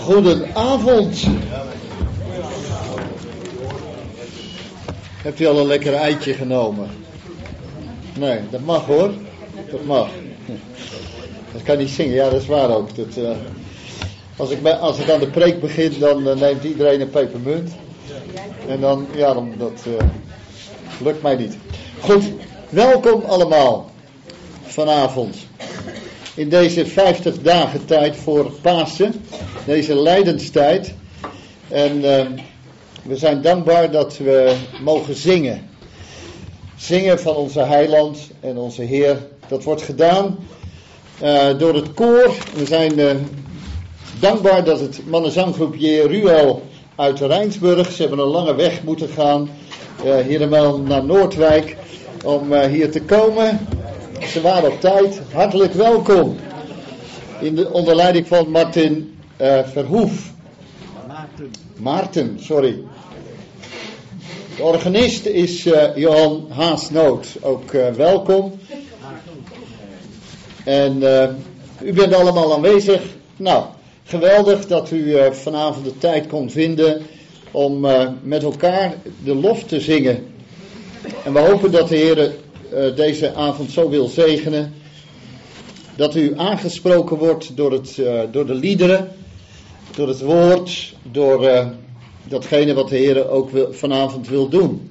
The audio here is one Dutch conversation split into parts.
Goedenavond. Hebt u al een lekker eitje genomen? Nee, dat mag hoor. Dat mag. Dat kan niet zingen, ja dat is waar ook. Als ik aan de preek begin, dan neemt iedereen een pepermunt. En dan, dat lukt mij niet. Goed, welkom allemaal vanavond. In deze 50 dagen tijd voor Pasen, deze lijdenstijd. En we zijn dankbaar dat we mogen zingen. Zingen van onze heiland en onze Heer. Dat wordt gedaan door het koor. We zijn dankbaar dat het mannenzanggroep Jeruel uit Rijnsburg. Ze hebben een lange weg moeten gaan. Helemaal naar Noordwijk. Om hier te komen. Ze waren op tijd. Hartelijk welkom. Onder leiding van Martin Verhoef. Maarten, sorry. De organist is Johan Haasnoot. Ook welkom. En u bent allemaal aanwezig. Nou, geweldig dat u vanavond de tijd kon vinden om met elkaar de lof te zingen. En we hopen dat de Heer deze avond zo wil zegenen. Dat u aangesproken wordt door de liederen, door het woord, door datgene wat de Heer ook vanavond wil doen.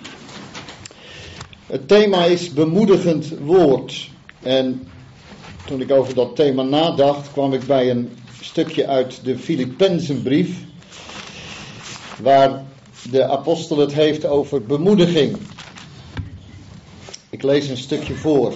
Het thema is bemoedigend woord. En toen ik over dat thema nadacht, kwam ik bij een stukje uit de Filippenzenbrief, waar de apostel het heeft over bemoediging. Ik lees een stukje voor.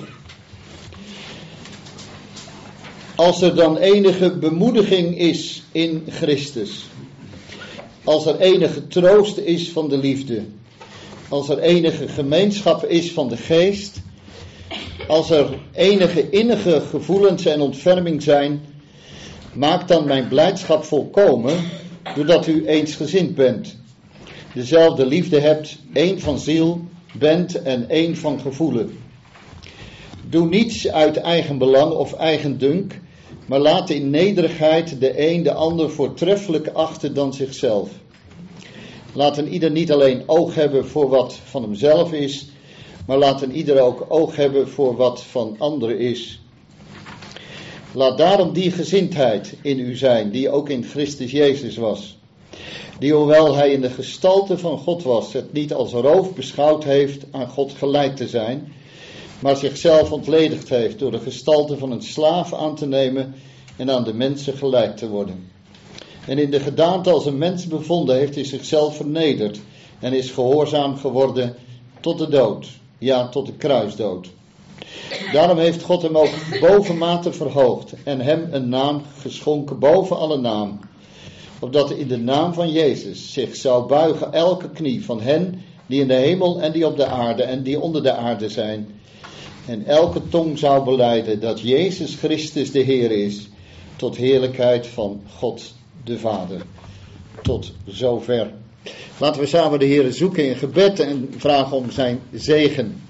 Als er dan enige bemoediging is in Christus, als er enige troost is van de liefde, als er enige gemeenschap is van de geest, als er enige innige gevoelens en ontferming zijn, maak dan mijn blijdschap volkomen, doordat u eensgezind bent, dezelfde liefde hebt, één van ziel bent en één van gevoelen. Doe niets uit eigen belang of eigen dunk, maar laat in nederigheid de een de ander voortreffelijk achten dan zichzelf. Laat een ieder niet alleen oog hebben voor wat van hemzelf is, maar laat een ieder ook oog hebben voor wat van anderen is. Laat daarom die gezindheid in u zijn, die ook in Christus Jezus was. Die hoewel hij in de gestalte van God was, het niet als roof beschouwd heeft aan God gelijk te zijn, maar zichzelf ontledigd heeft door de gestalte van een slaaf aan te nemen en aan de mensen gelijk te worden. En in de gedaante als een mens bevonden heeft hij zichzelf vernederd en is gehoorzaam geworden tot de dood, ja tot de kruisdood. Daarom heeft God hem ook bovenmate verhoogd en hem een naam geschonken boven alle naam, opdat in de naam van Jezus zich zou buigen elke knie van hen die in de hemel en die op de aarde en die onder de aarde zijn. En elke tong zou belijden dat Jezus Christus de Heer is, tot heerlijkheid van God de Vader. Tot zover. Laten we samen de Heer zoeken in gebed en vragen om zijn zegen.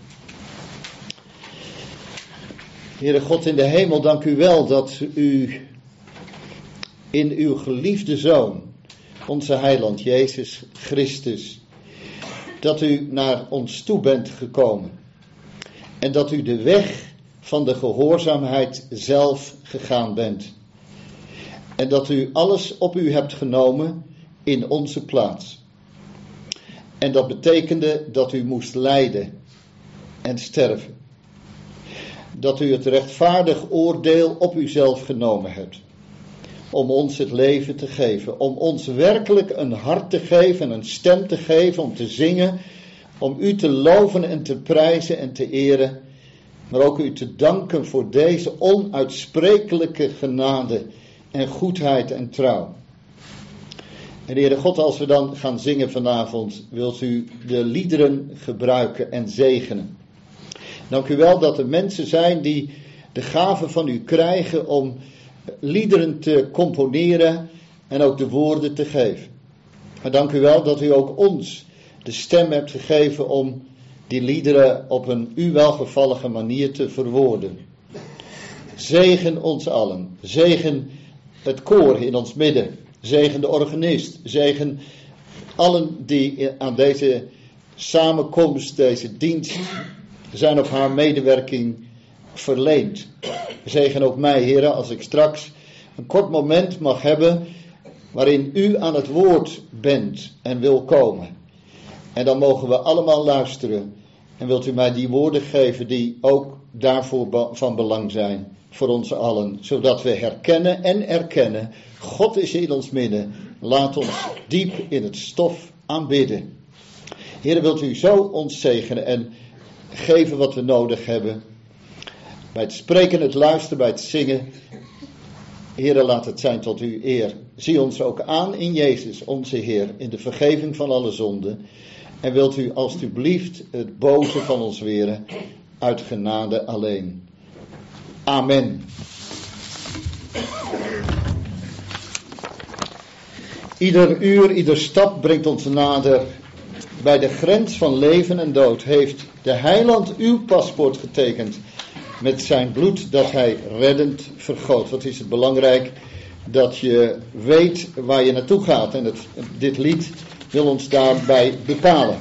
Heere God in de hemel, dank u wel dat u in uw geliefde Zoon, onze heiland Jezus Christus, dat u naar ons toe bent gekomen. En dat u de weg van de gehoorzaamheid zelf gegaan bent. En dat u alles op u hebt genomen in onze plaats. En dat betekende dat u moest lijden en sterven. Dat u het rechtvaardig oordeel op uzelf genomen hebt. Om ons het leven te geven. Om ons werkelijk een hart te geven, een stem te geven om te zingen. Om u te loven en te prijzen en te eren. Maar ook u te danken voor deze onuitsprekelijke genade en goedheid en trouw. En Heere God, als we dan gaan zingen vanavond, wilt u de liederen gebruiken en zegenen. Dank u wel dat er mensen zijn die de gave van u krijgen om liederen te componeren en ook de woorden te geven. Maar dank u wel dat u ook ons de stem hebt gegeven om die liederen op een u welgevallige manier te verwoorden. Zegen ons allen. Zegen het koor in ons midden. Zegen de organist. Zegen allen die aan deze samenkomst, deze dienst zijn of haar medewerking verleent. Zegen ook mij, heren, als ik straks een kort moment mag hebben waarin u aan het woord bent en wil komen. En dan mogen we allemaal luisteren. En wilt u mij die woorden geven die ook daarvoor van belang zijn voor ons allen. Zodat we herkennen en erkennen, God is in ons midden. Laat ons diep in het stof aanbidden. Heer, wilt u zo ons zegenen en geven wat we nodig hebben. Bij het spreken, het luisteren, bij het zingen. Heer, laat het zijn tot uw eer. Zie ons ook aan in Jezus, onze Heer, in de vergeving van alle zonden. En wilt u alstublieft het boze van ons weren, uit genade alleen. Amen. Ieder uur, ieder stap brengt ons nader. Bij de grens van leven en dood heeft de heiland uw paspoort getekend met zijn bloed dat hij reddend vergoot. Wat is het belangrijk dat je weet waar je naartoe gaat. En dit lied wil ons daarbij bepalen.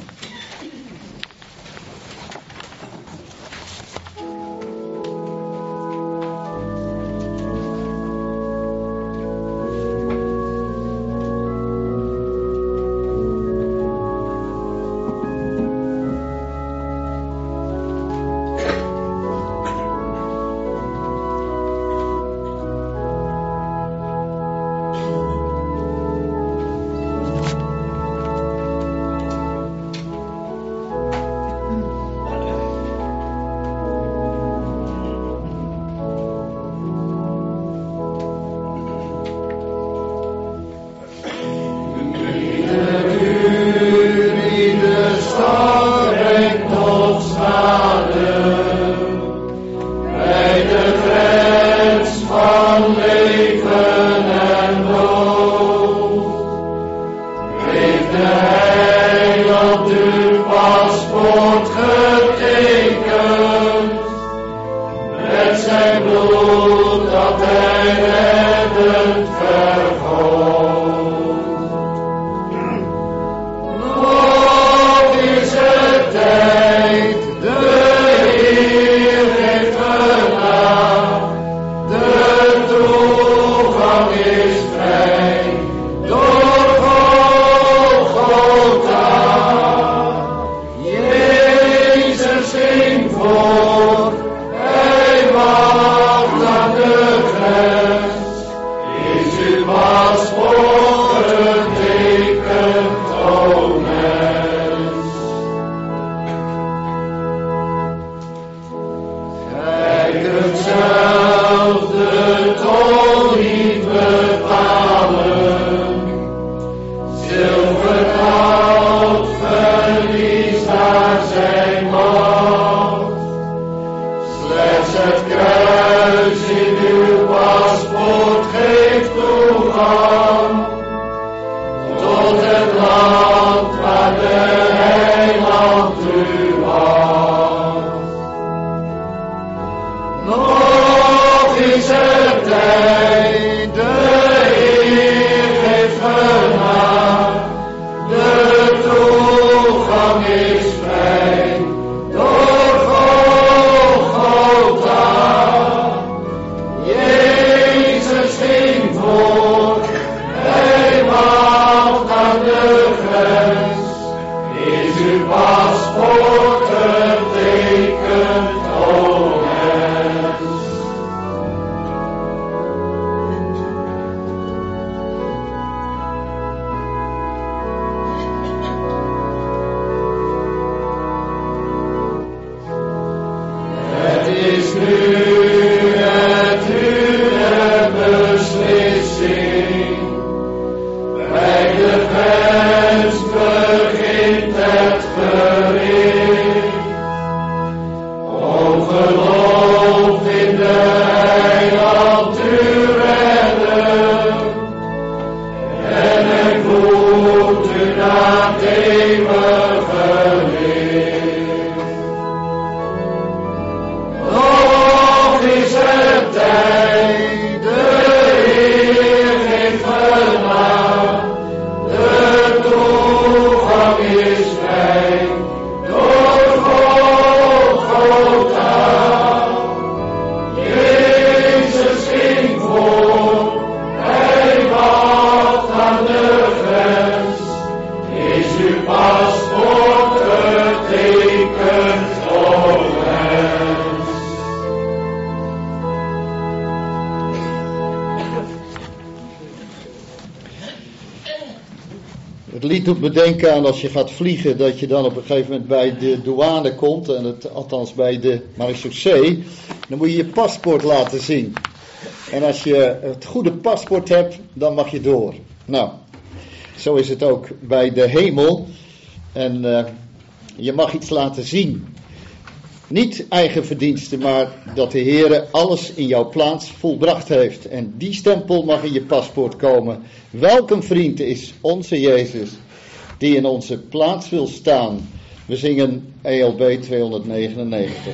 Is Het lied doet me denken aan als je gaat vliegen, dat je dan op een gegeven moment bij de douane komt, althans bij de marechaussee, dan moet je je paspoort laten zien. En als je het goede paspoort hebt, dan mag je door. Nou, zo is het ook bij de hemel. En je mag iets laten zien. Niet eigen verdiensten, maar dat de Heere alles in jouw plaats volbracht heeft. En die stempel mag in je paspoort komen. Welk een vriend is onze Jezus, die in onze plaats wil staan. We zingen ELB 299.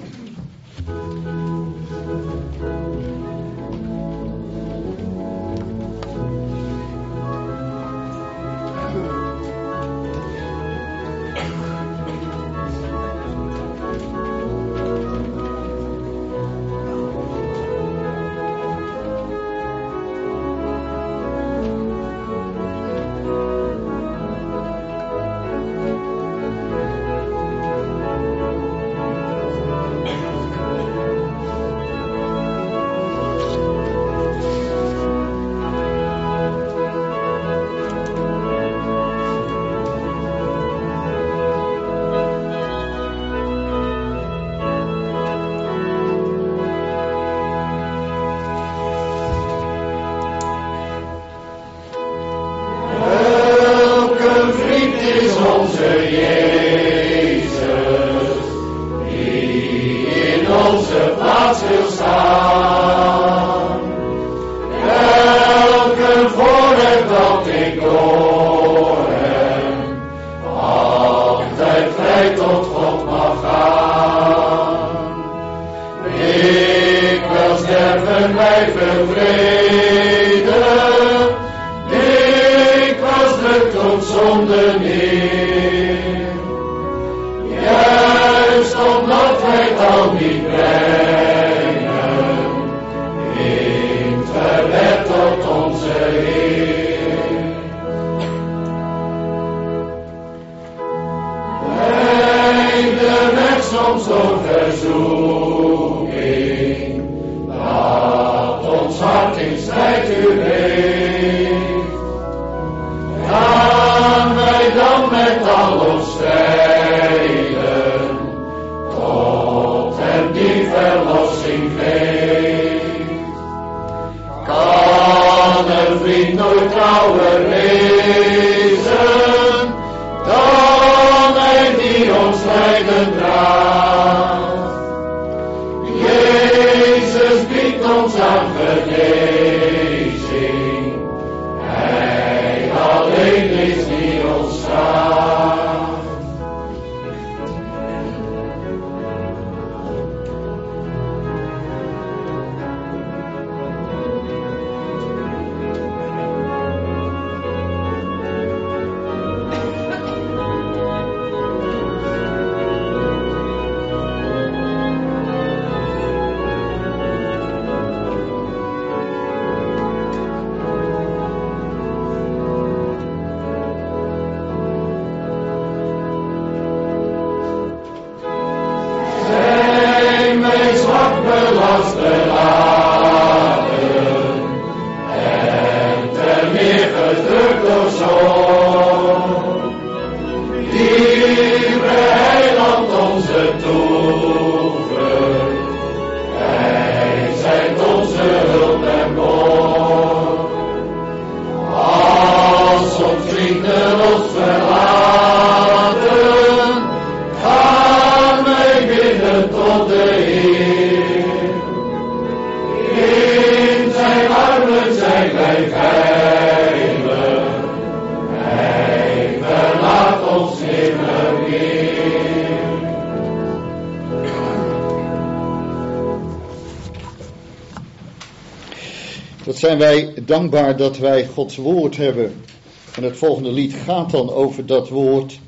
Wat zijn wij dankbaar dat wij Gods woord hebben. En het volgende lied gaat dan over dat woord.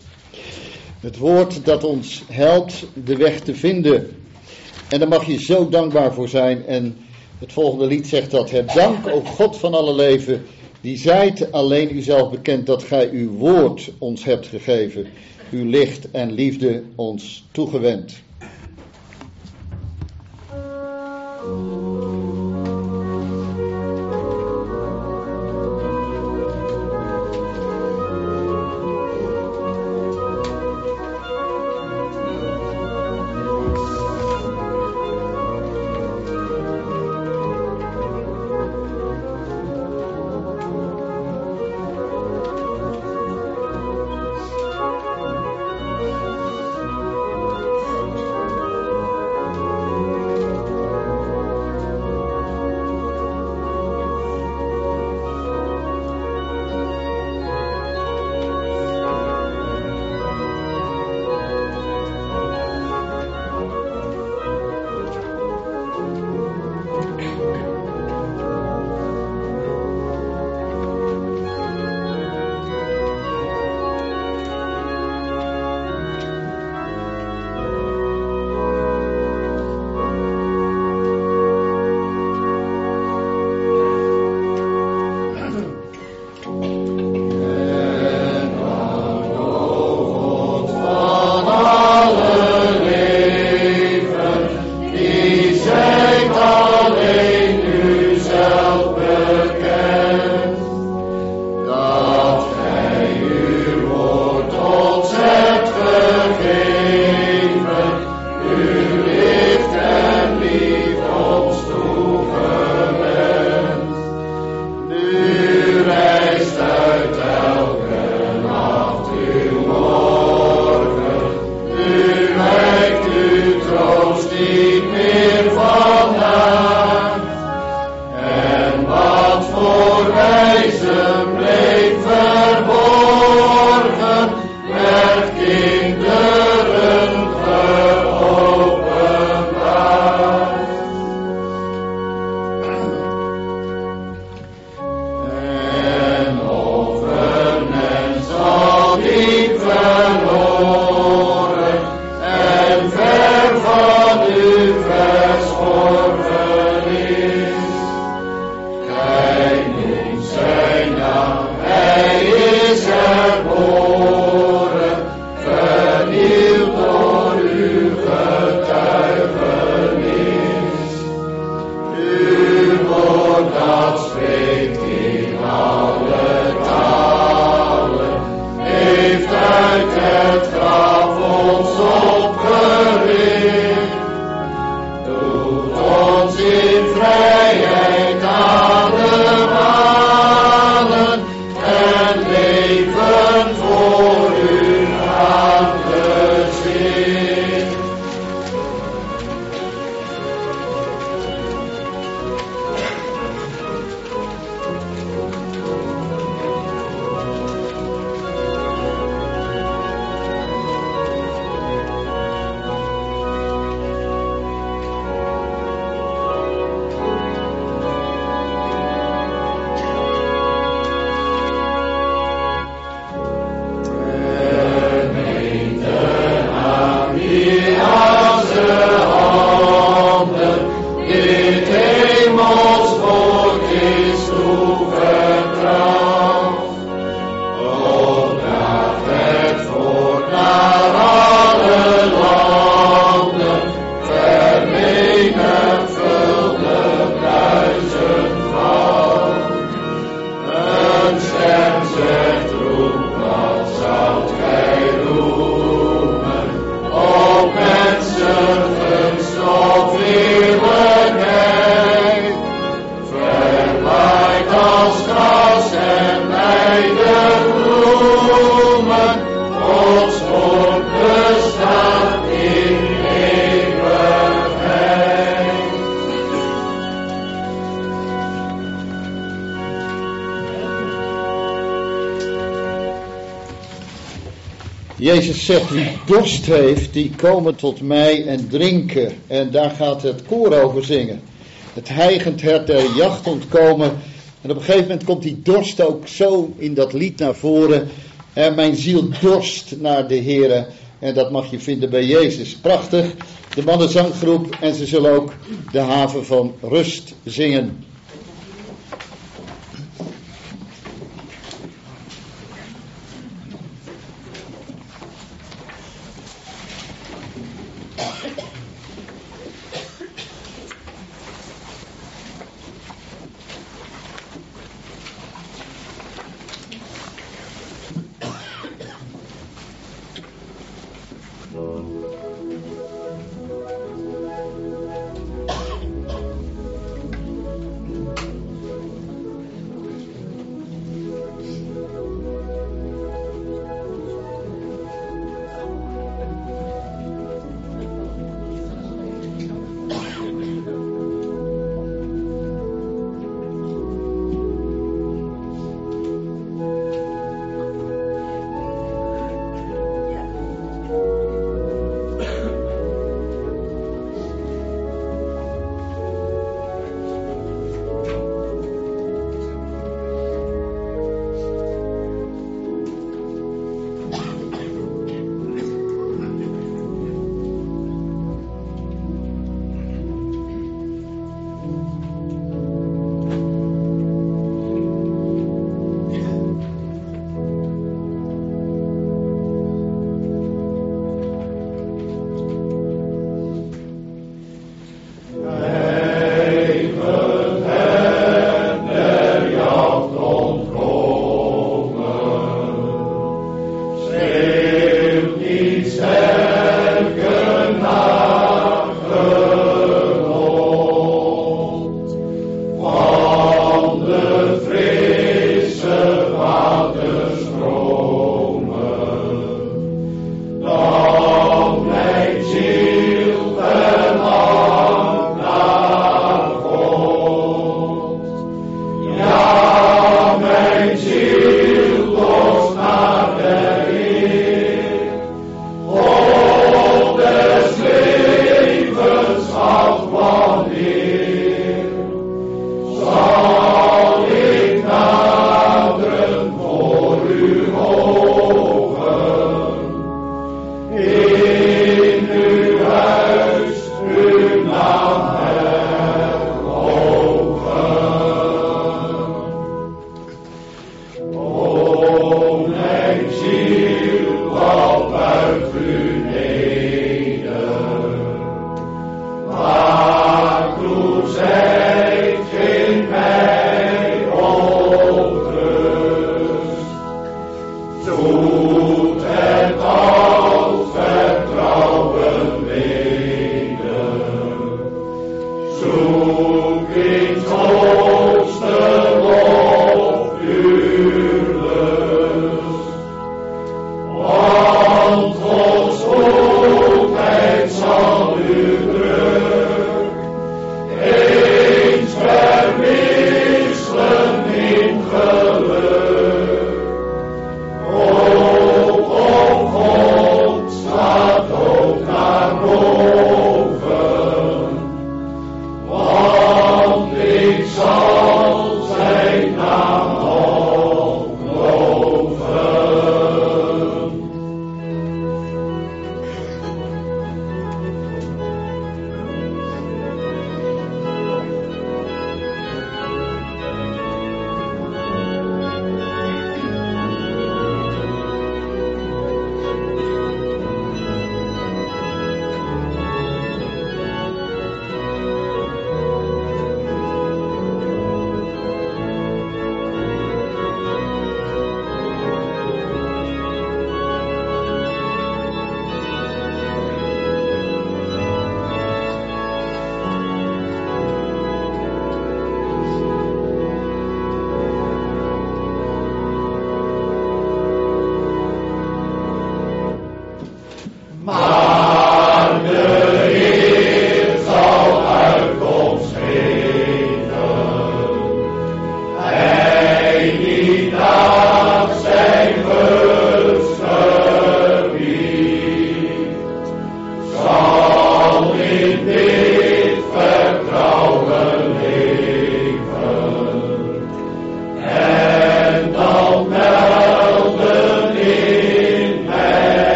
Het woord dat ons helpt de weg te vinden. En daar mag je zo dankbaar voor zijn. En het volgende lied zegt dat. Heb dank, o God van alle leven, die zijt alleen uzelf bekend dat gij uw woord ons hebt gegeven. Uw licht en liefde ons toegewend. wijzen bleef verborgen, werd kinderen geopenbaard. En over men zal diep verloren en ver van u verschorven is. Gij noemt zijn naam, hij is herboren, vernieuwd door uw getuigenis. Uw woord dat spreekt in alle talen, heeft uit het graf ons opgericht. Doet ons in vrijheid ademhalen en leven voor uw aangezicht. Gemeenten aan die Aardse handen, dit hemels volk is toevertrouwd. Opdraagt het voort naar alle landen, vermenigvuldig duizendvoud. Een stem zegt roep, wat zoudt gij roemen? O mensen, gunst of eerlijkheid. Verwaait als gras en weide bloemen, Gods woord bestaat in eeuwigheid. Jezus zegt, wie dorst heeft, die komen tot mij en drinken. En daar gaat het koor over zingen. Het hijgend hert der jacht ontkomen. En op een gegeven moment komt die dorst ook zo in dat lied naar voren. En mijn ziel dorst naar de Heere. En dat mag je vinden bij Jezus. Prachtig, de mannenzanggroep. En ze zullen ook de haven van rust zingen.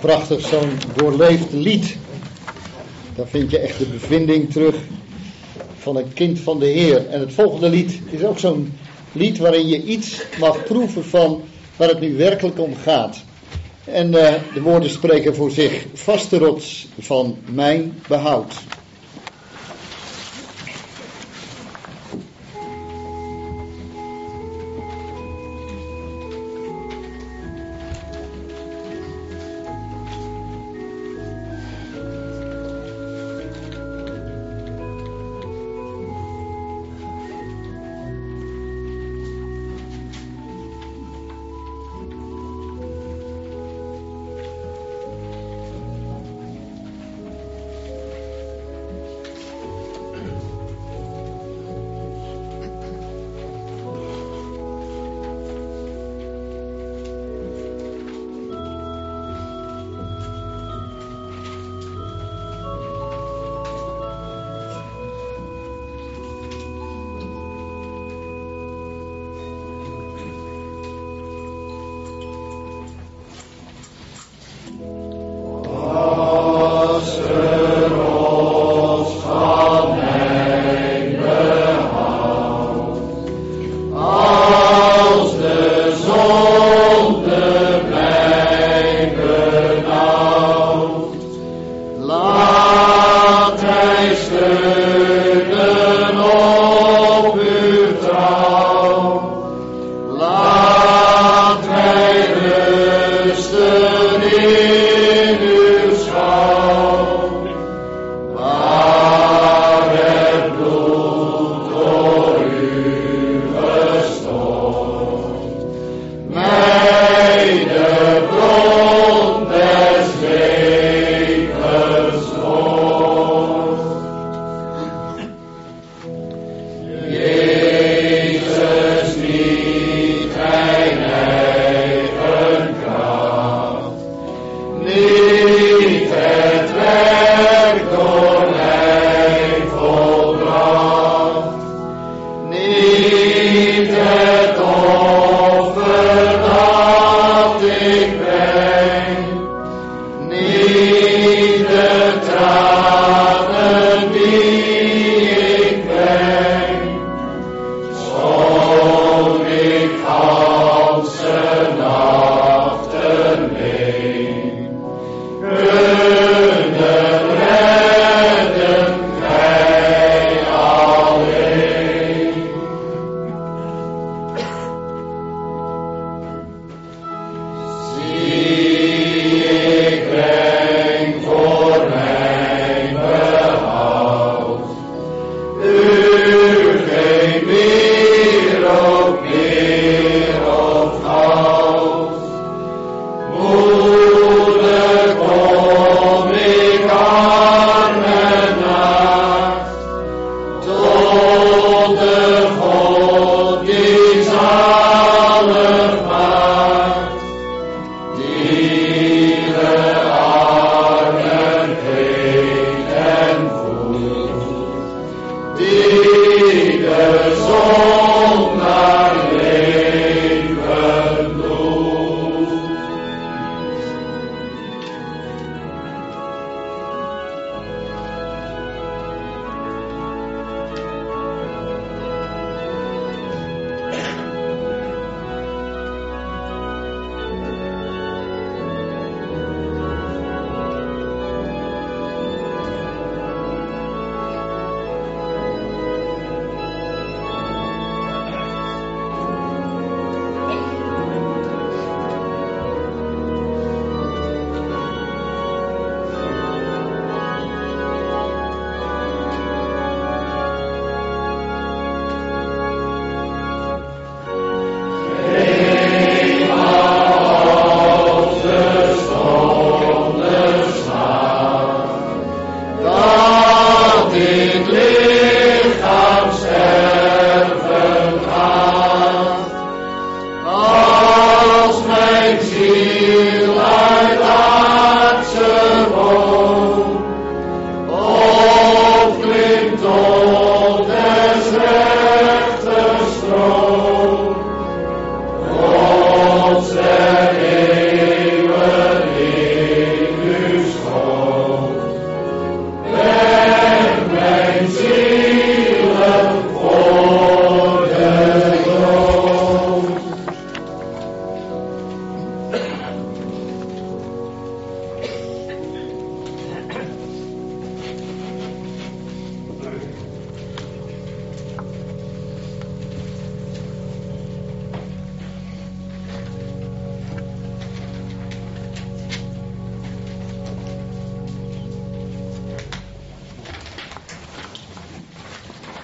prachtig, zo'n doorleefd lied. Daar vind je echt de bevinding terug van een kind van de Heer. En het volgende lied is ook zo'n lied waarin je iets mag proeven van waar het nu werkelijk om gaat. En de woorden spreken voor zich. Vaste rots van mijn behoud.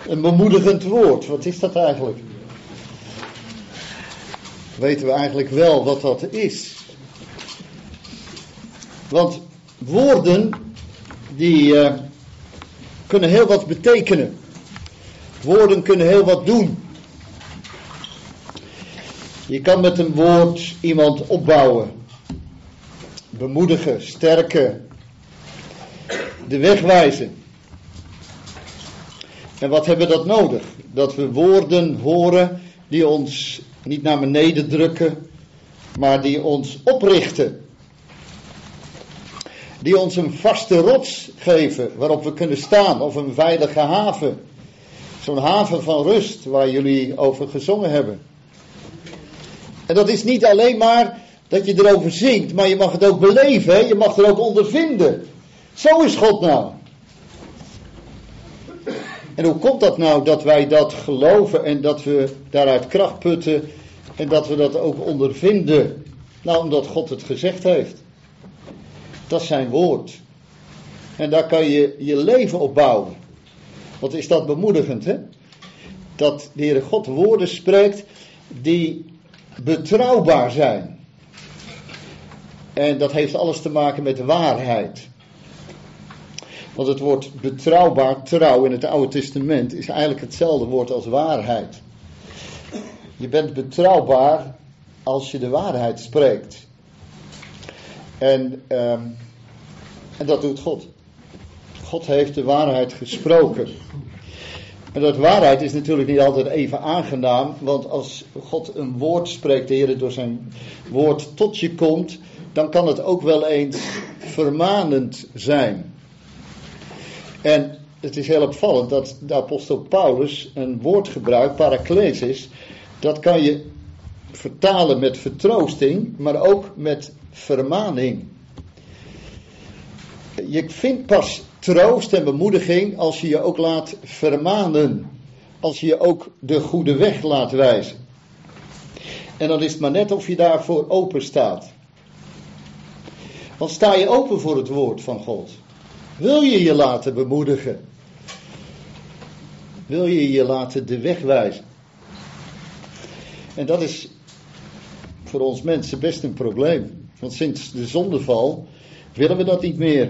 Een bemoedigend woord, wat is dat eigenlijk? Weten we eigenlijk wel wat dat is? Want woorden, die kunnen heel wat betekenen. Woorden kunnen heel wat doen. Je kan met een woord iemand opbouwen, bemoedigen, sterken, de weg wijzen. En wat hebben we dat nodig? Dat we woorden horen die ons niet naar beneden drukken, maar die ons oprichten. Die ons een vaste rots geven waarop we kunnen staan, of een veilige haven. Zo'n haven van rust waar jullie over gezongen hebben. En dat is niet alleen maar dat je erover zingt, maar je mag het ook beleven, hè? Je mag er ook ondervinden. Zo is God nou. En hoe komt dat nou dat wij dat geloven en dat we daaruit kracht putten en dat we dat ook ondervinden? Nou, omdat God het gezegd heeft. Dat is zijn woord. En daar kan je je leven op bouwen. Wat is dat bemoedigend, hè? Dat de Heere God woorden spreekt die betrouwbaar zijn. En dat heeft alles te maken met waarheid. Want het woord betrouwbaar, trouw in het Oude Testament, is eigenlijk hetzelfde woord als waarheid. Je bent betrouwbaar als je de waarheid spreekt. En dat doet God. God heeft de waarheid gesproken. En dat waarheid is natuurlijk niet altijd even aangenaam, want als God een woord spreekt, de Heer door zijn woord tot je komt, dan kan het ook wel eens vermanend zijn. En het is heel opvallend dat de apostel Paulus een woord gebruikt, paraklesis, dat kan je vertalen met vertroosting, maar ook met vermaning. Je vindt pas troost en bemoediging als je je ook laat vermanen. Als je je ook de goede weg laat wijzen. En dan is het maar net of je daarvoor open staat. Want sta je open voor het woord van God? Wil je je laten bemoedigen? Wil je je laten de weg wijzen? En dat is voor ons mensen best een probleem. Want sinds de zondeval willen we dat niet meer.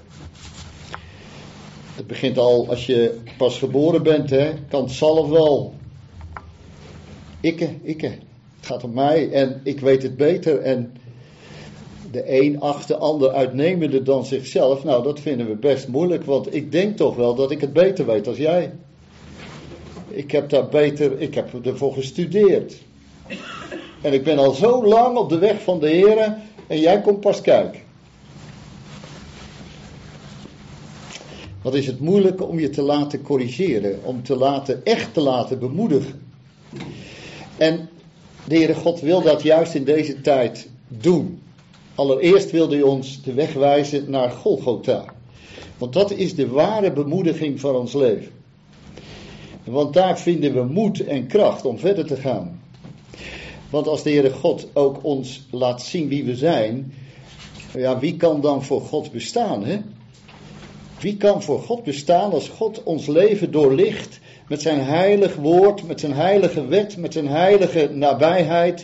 Het begint al als je pas geboren bent, hè. Kan het zelf wel. Het gaat om mij en ik weet het beter. En de een acht de ander uitnemender dan zichzelf. Nou, dat vinden we best moeilijk, want ik denk toch wel dat ik het beter weet als jij. Ik heb ervoor gestudeerd. En ik ben al zo lang op de weg van de Heer en jij komt pas kijken. Wat is het moeilijk om je te laten corrigeren, om echt te laten bemoedigen. En de Heere God wil dat juist in deze tijd doen. Allereerst wilde hij ons de weg wijzen naar Golgotha. Want dat is de ware bemoediging van ons leven. Want daar vinden we moed en kracht om verder te gaan. Want als de Heere God ook ons laat zien wie we zijn, ja, wie kan dan voor God bestaan, hè? Wie kan voor God bestaan als God ons leven doorlicht met zijn heilig woord, met zijn heilige wet, met zijn heilige nabijheid?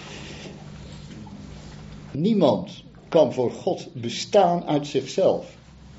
Niemand kan voor God bestaan uit zichzelf.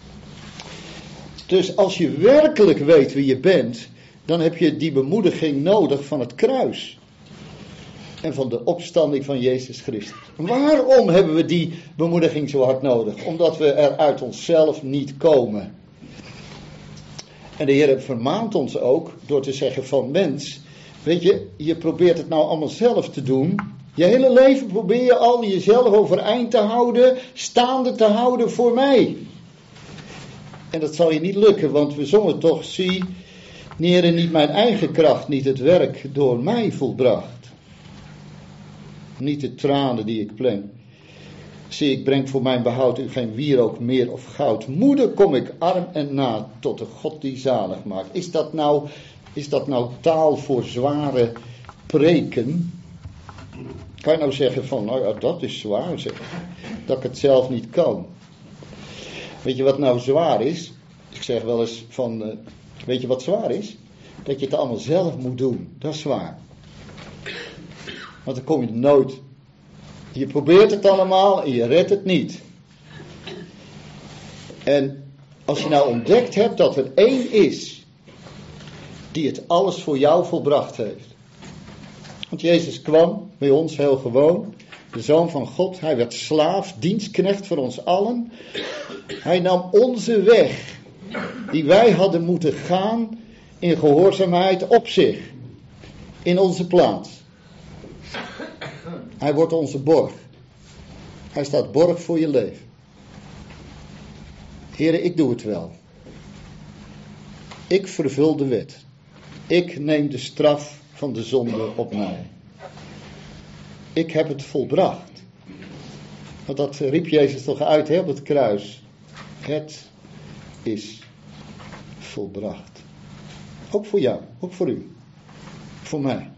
Dus als je werkelijk weet wie je bent, dan heb je die bemoediging nodig van het kruis. En van de opstanding van Jezus Christus. Waarom hebben we die bemoediging zo hard nodig? Omdat we er uit onszelf niet komen. En de Heer vermaant ons ook door te zeggen van mens, weet je probeert het nou allemaal zelf te doen. Je hele leven probeer je al jezelf overeind te houden, staande te houden voor mij. En dat zal je niet lukken, want we zongen toch, zie, Heere, niet mijn eigen kracht, niet het werk door mij volbracht. Niet de tranen die ik pleng. Zie, ik breng voor mijn behoud u geen wierook meer of goud. Moede kom ik arm en na tot de God die zalig maakt. Is dat nou taal voor zware preken? Kan je nou zeggen van, nou ja, dat is zwaar, zeg. Dat ik het zelf niet kan. Weet je wat nou zwaar is? Ik zeg wel eens van, weet je wat zwaar is? dat je het allemaal zelf moet doen. Dat is waar. Want dan kom je er nooit. Je probeert het allemaal en je redt het niet. En als je nou ontdekt hebt dat er één is die het alles voor jou volbracht heeft. Want Jezus kwam bij ons heel gewoon, de Zoon van God. Hij werd slaaf, dienstknecht voor ons allen. Hij nam onze weg, die wij hadden moeten gaan in gehoorzaamheid, op zich. In onze plaats. Hij wordt onze borg. Hij staat borg voor je leven. Heren, ik doe het wel. Ik vervul de wet. Ik neem de straf van de zonde op mij. Ik heb het volbracht. Want dat riep Jezus toch uit op het kruis. Het is volbracht. Ook voor jou, ook voor u. Voor mij.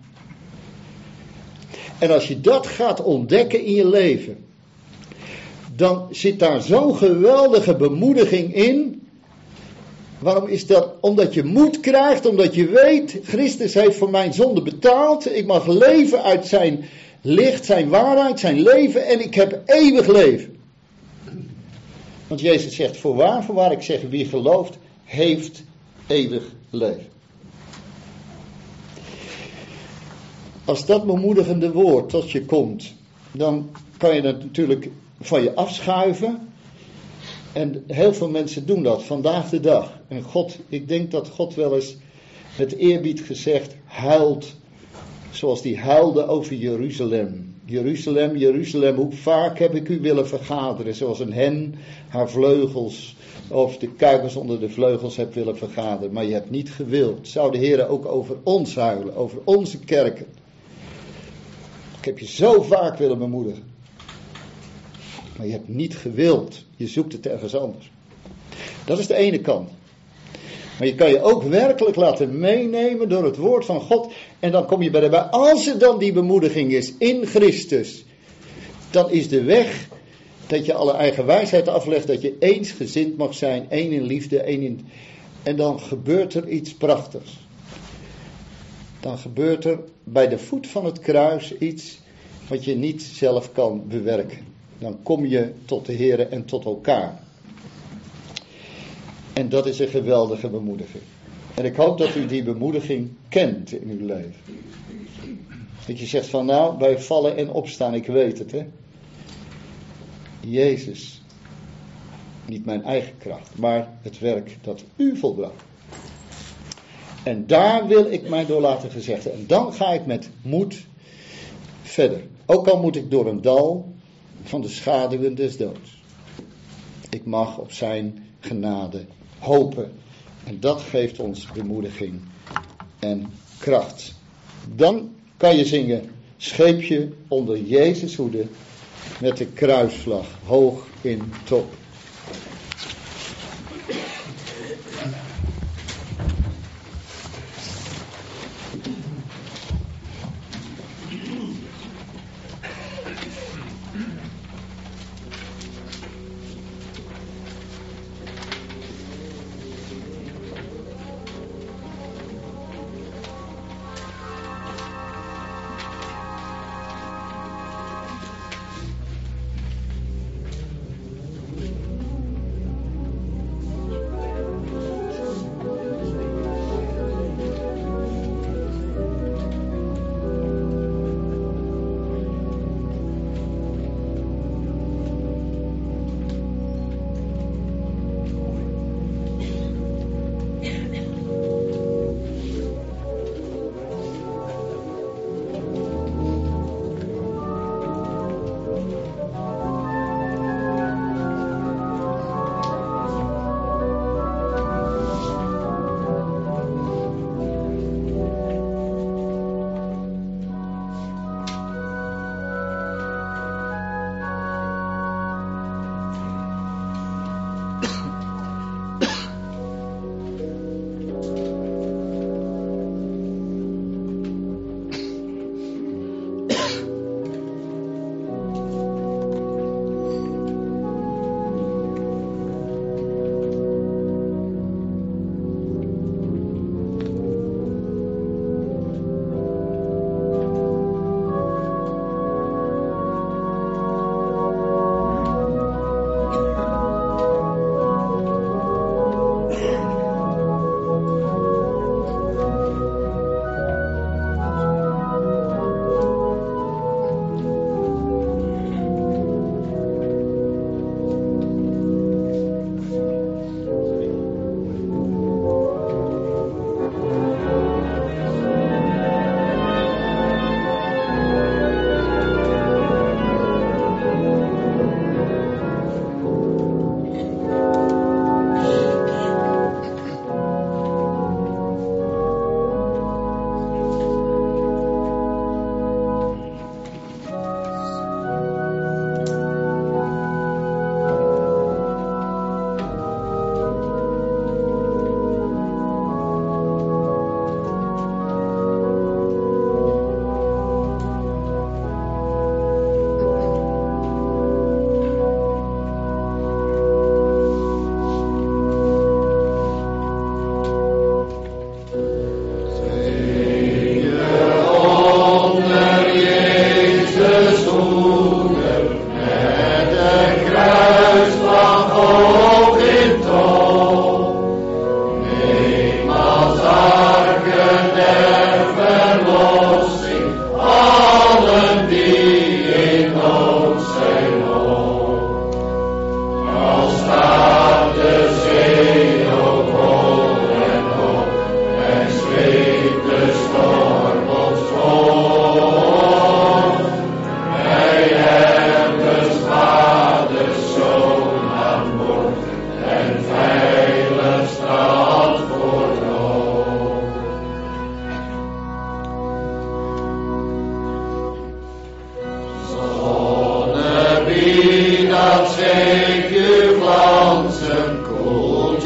En als je dat gaat ontdekken in je leven, dan zit daar zo'n geweldige bemoediging in. Waarom is dat? Omdat je moed krijgt, omdat je weet, Christus heeft voor mijn zonde betaald. Ik mag leven uit zijn licht, zijn waarheid, zijn leven en ik heb eeuwig leven. Want Jezus zegt, voorwaar, ik zeg, wie gelooft, heeft eeuwig leven. Als dat bemoedigende woord tot je komt, dan kan je dat natuurlijk van je afschuiven. En heel veel mensen doen dat vandaag de dag. En God, ik denk dat God wel eens met eerbied gezegd huilt, zoals die huilde over Jeruzalem. Jeruzalem, Jeruzalem, hoe vaak heb ik u willen vergaderen, zoals een hen haar vleugels, of de kuikens onder de vleugels hebt willen vergaderen. Maar je hebt niet gewild. Zou de Heer ook over ons huilen, over onze kerken. Ik heb je zo vaak willen bemoedigen. Maar je hebt niet gewild. Je zoekt het ergens anders. Dat is de ene kant. Maar je kan je ook werkelijk laten meenemen door het woord van God. En dan kom je bij als er dan die bemoediging is in Christus. Dan is de weg dat je alle eigen wijsheid aflegt. Dat je eensgezind mag zijn. Één in liefde, één in... En dan gebeurt er iets prachtigs. Dan gebeurt er bij de voet van het kruis iets wat je niet zelf kan bewerken. Dan kom je tot de Heer en tot elkaar. En dat is een geweldige bemoediging. En ik hoop dat u die bemoediging kent in uw leven. Dat je zegt van nou, bij vallen en opstaan, ik weet het hè. Jezus, niet mijn eigen kracht, maar het werk dat u volbracht. En daar wil ik mij door laten gezeggen. En dan ga ik met moed verder. Ook al moet ik door een dal van de schaduwen des doods. Ik mag op zijn genade hopen. En dat geeft ons bemoediging en kracht. Dan kan je zingen, scheepje onder Jezus hoede, met de kruisvlag hoog in top.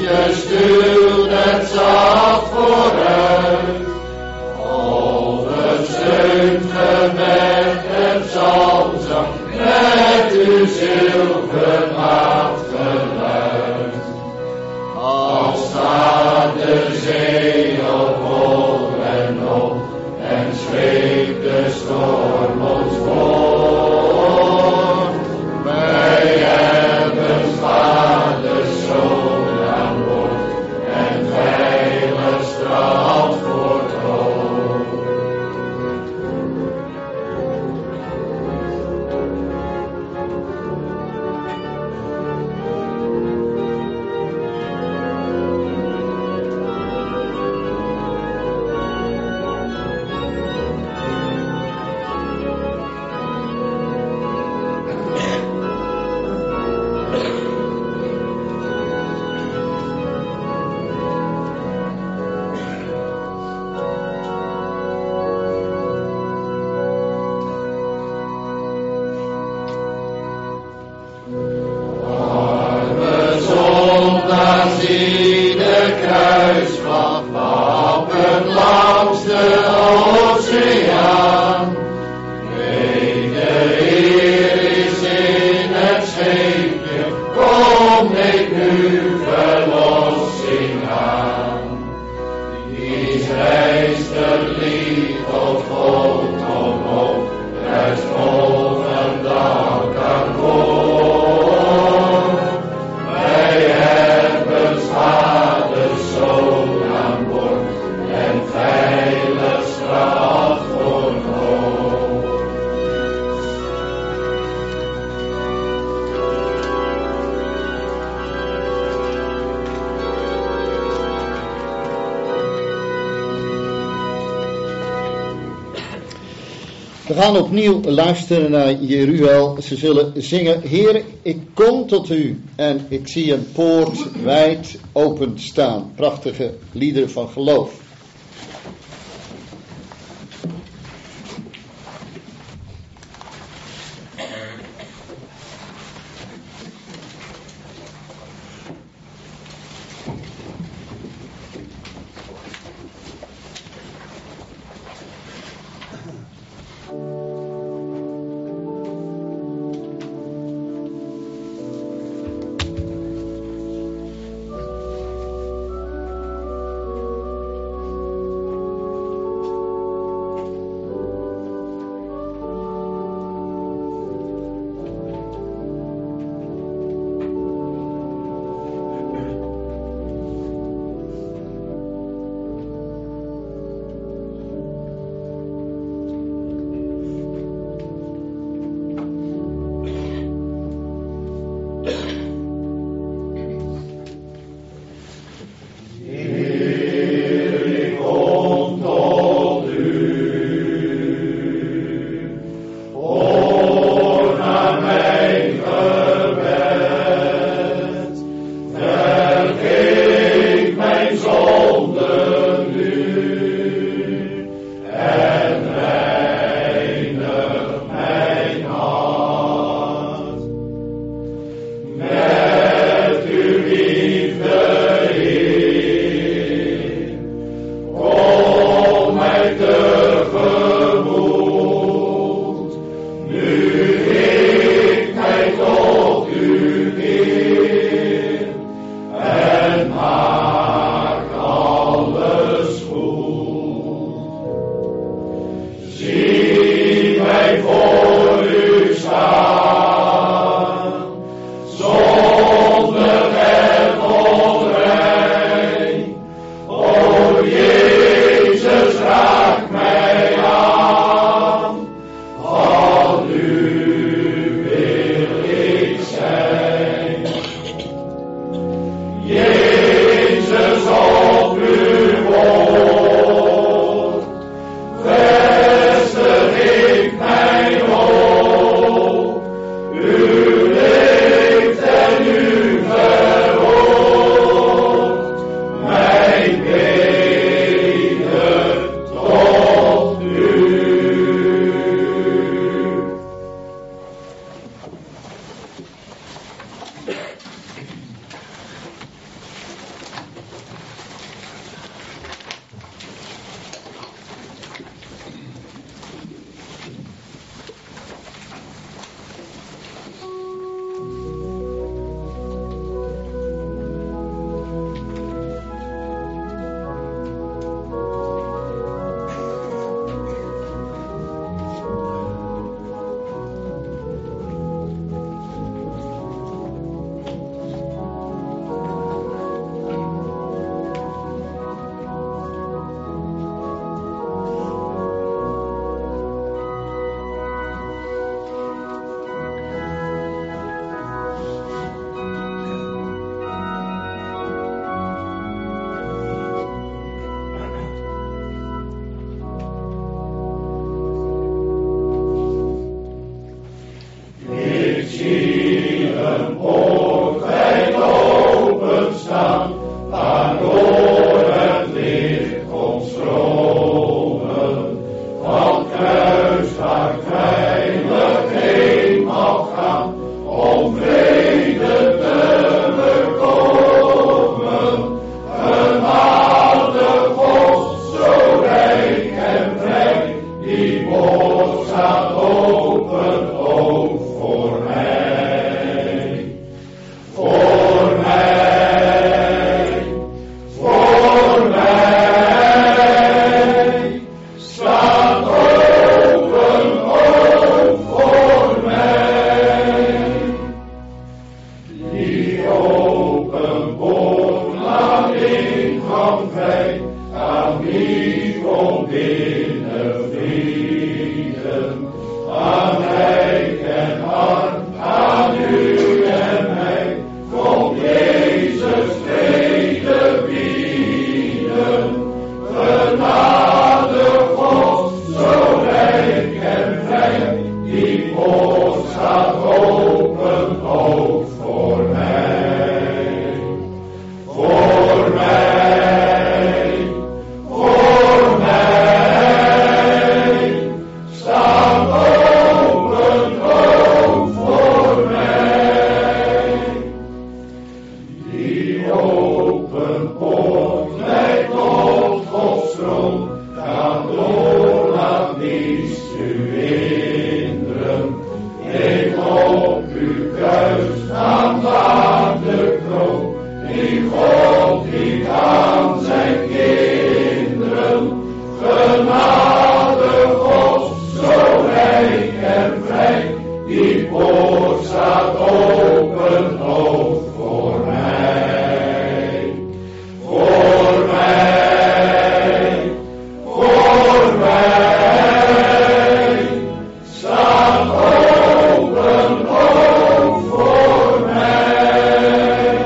je stuurt het zacht vooruit. Oversteunt gebed het psalmzang met uw zilvermaat geluid. Al staat de zee op hol en op en zweept de storm ons voor. Wij hebben Vaders Zoon aan boord en veilig strand voor troon. Zie de kruisvlag wappert langs de oceaan. Nee, de Heer is in het scheepje, kom neem nu verlossing aan. Die reist het lied tot God omhoog, reist boven dak aan boord. Wij hebben Vaders Zoon aan boord en veilig strand voor nood. We gaan opnieuw luisteren naar Jeruel. Ze zullen zingen: Heer, ik kom tot u en ik zie een poort wijd open staan. Prachtige liederen van geloof. En die open poort leidt tot Gods troon. Ga door, laat niets u hinderen. Neem op uw kruis, aanvaard de kroon. Die God biedt aan zijn kinderen. Genade God, zo rijk en vrij. Die poort staat open ook voor mij. Voor mij. Voor mij. Staat open ook voor mij.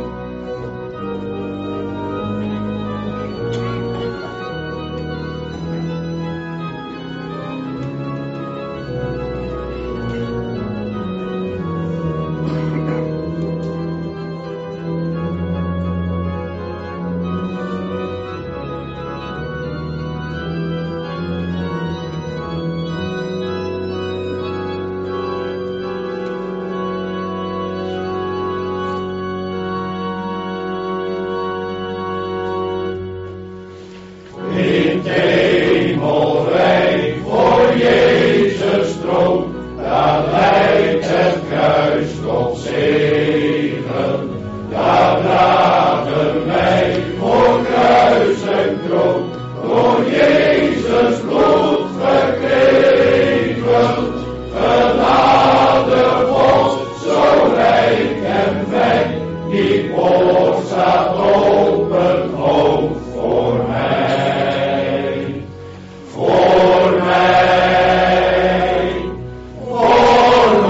In het hemelrijk voor Jezus troon, daar leidt het kruis tot zegen. Daar dragen wij voor kruis en kroon, door Jezus bloed verkregen. Genade God, zo rijk en vrij, die poort staat open ook voor mij. Voor mij, voor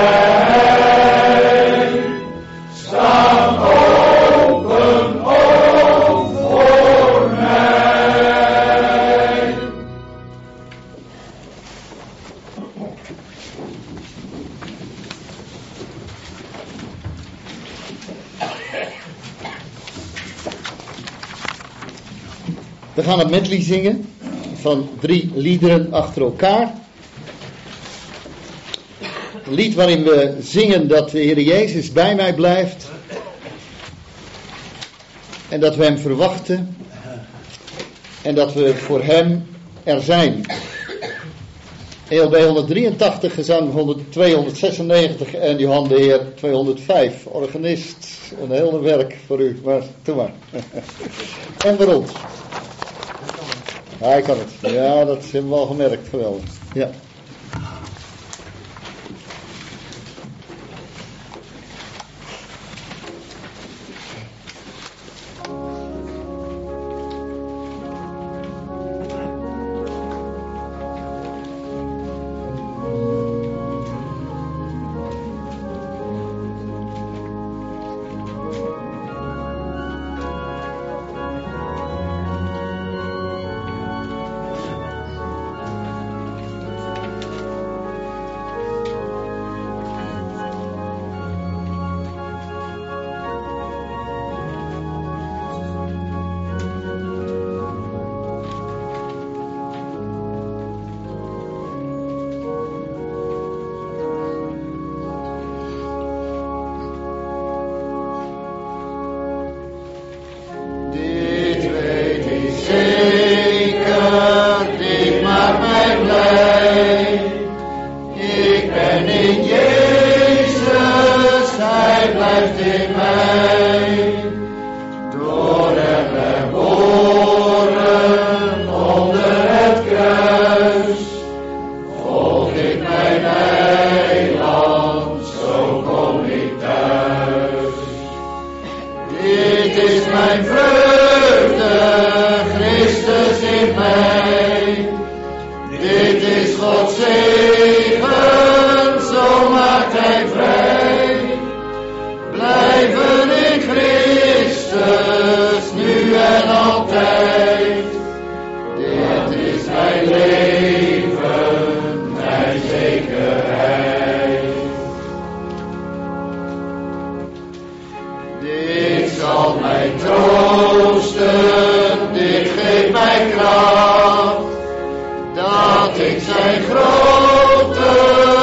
mij, staat open ook voor mij. We gaan het medley zingen van 3 liederen achter elkaar. Een lied waarin we zingen dat de Heer Jezus bij mij blijft. En dat we hem verwachten. En dat we voor hem er zijn. ELB 183, gezang 296 en Johan de Heer 205. Organist, een heel werk voor u, maar doe maar. En voor ons. Hij kan het. Ja, dat hebben we al gemerkt. Geweldig. Ja.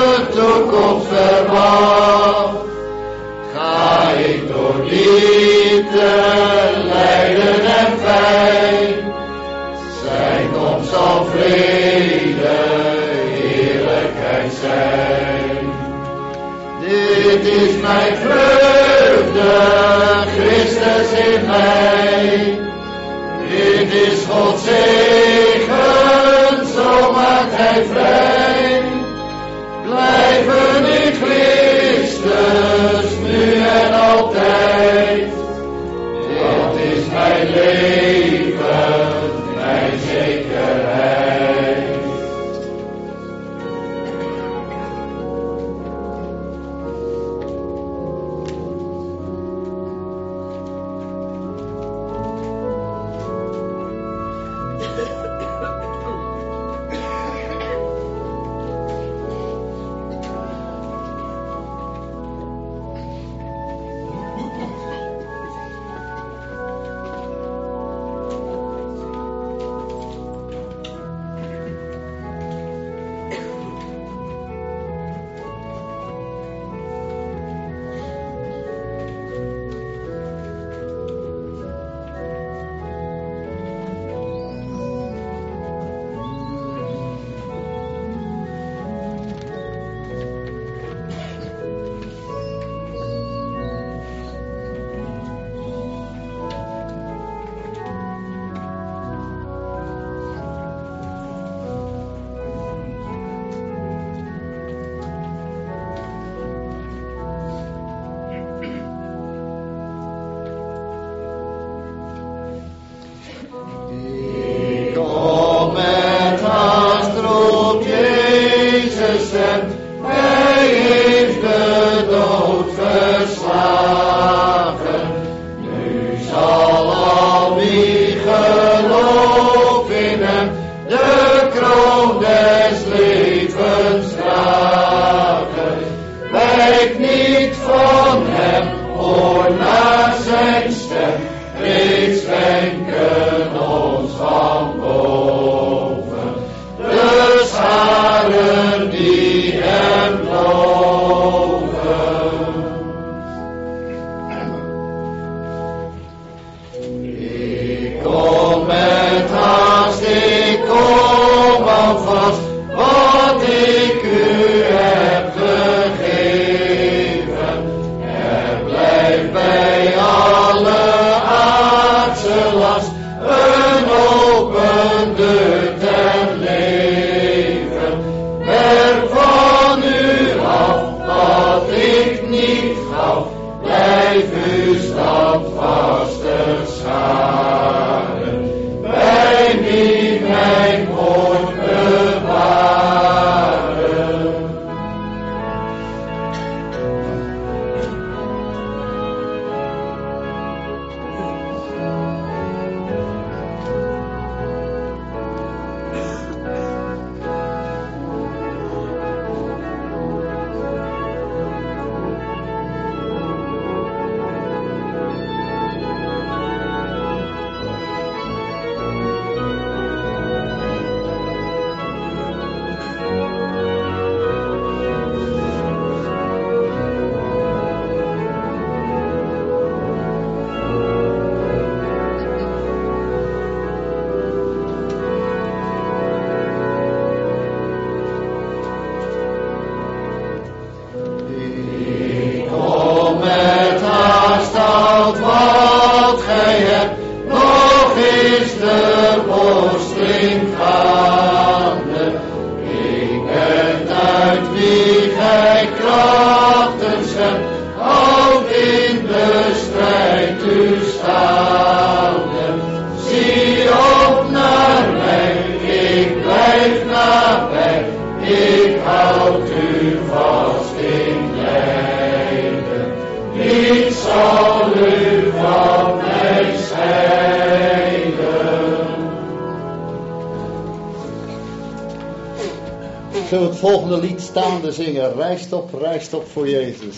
Ga ik door die ziekte, lijden en pijn. Zijn komst zal vrede, heerlijkheid zijn. Dit is mijn vreugde, Christus in mij. Dit is Gods zegen, zo maakt Hij vrij. Blijven in Christus, nu en altijd. Dat is mijn leven, mijn zekerheid. Zullen we het volgende lied staande zingen? Rijst op voor Jezus.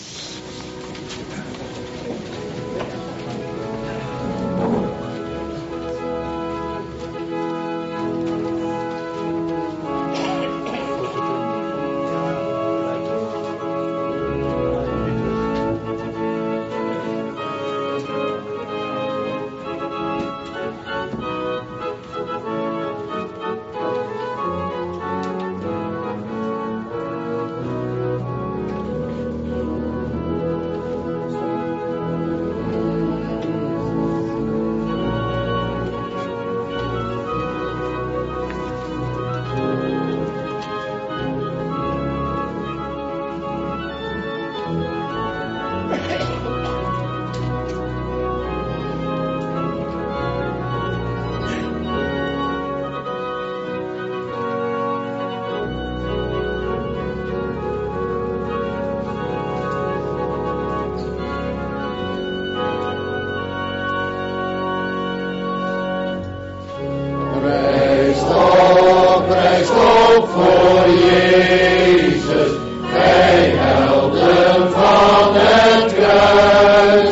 Rijst op voor Jezus, gij helden van het kruis.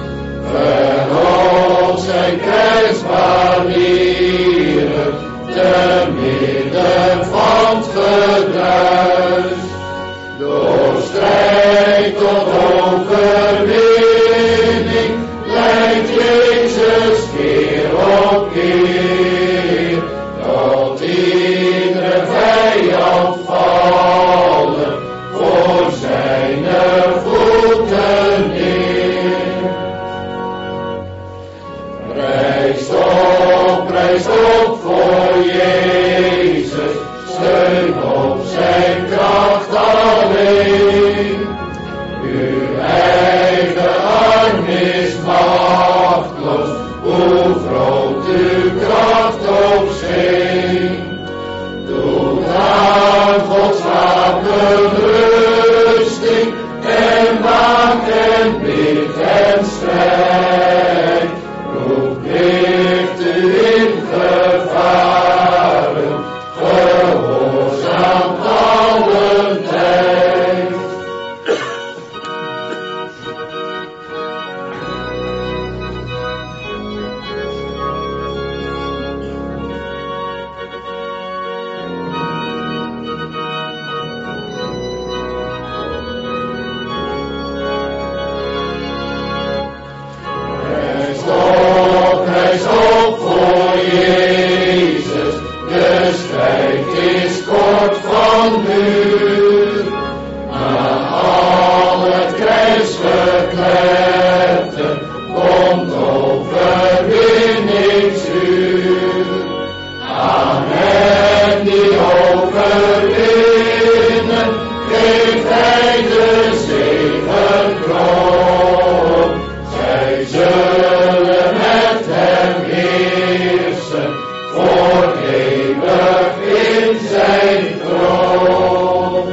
Verhoog zijn kruisbanieren, te midden van het gedruis. Door strijd tot overwinning, leidt Jezus keer op keer, tot iedere vijand vallen voor zijn voeten neer. Prijs op voor Jezus, steun op zijn kracht alleen. Uw eigen arm is machtloos, hoe groot uw kracht ook scheen. Doe aan Gods wapenrusting en waak en bid en strijd. Roep ligt u in gevaren, gehoorzaam allen tijd. Prijs op voor Jezus, de strijd is kort van duur. Na al het krijgsverkletten komt overwinningsuur. Aan hen die overwinnen, geeft hij de zegenkroon. Zij zullen met hem heersen, voor eeuwig in zijn troon.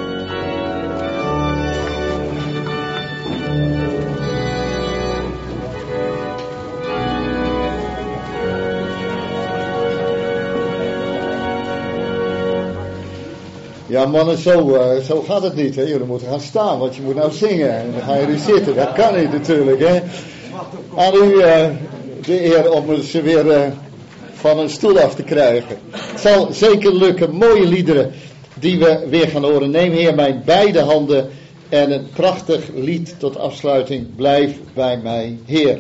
Ja mannen, zo gaat het niet. Hè? Jullie moeten gaan staan, want je moet nou zingen. En dan gaan jullie zitten. Dat kan niet natuurlijk. Hè? Aan u de eer om ze weer van een stoel af te krijgen. Het zal zeker lukken. Mooie liederen die we weer gaan horen. Neem Heer mijn beide handen en een prachtig lied tot afsluiting. Blijf bij mij, Heer.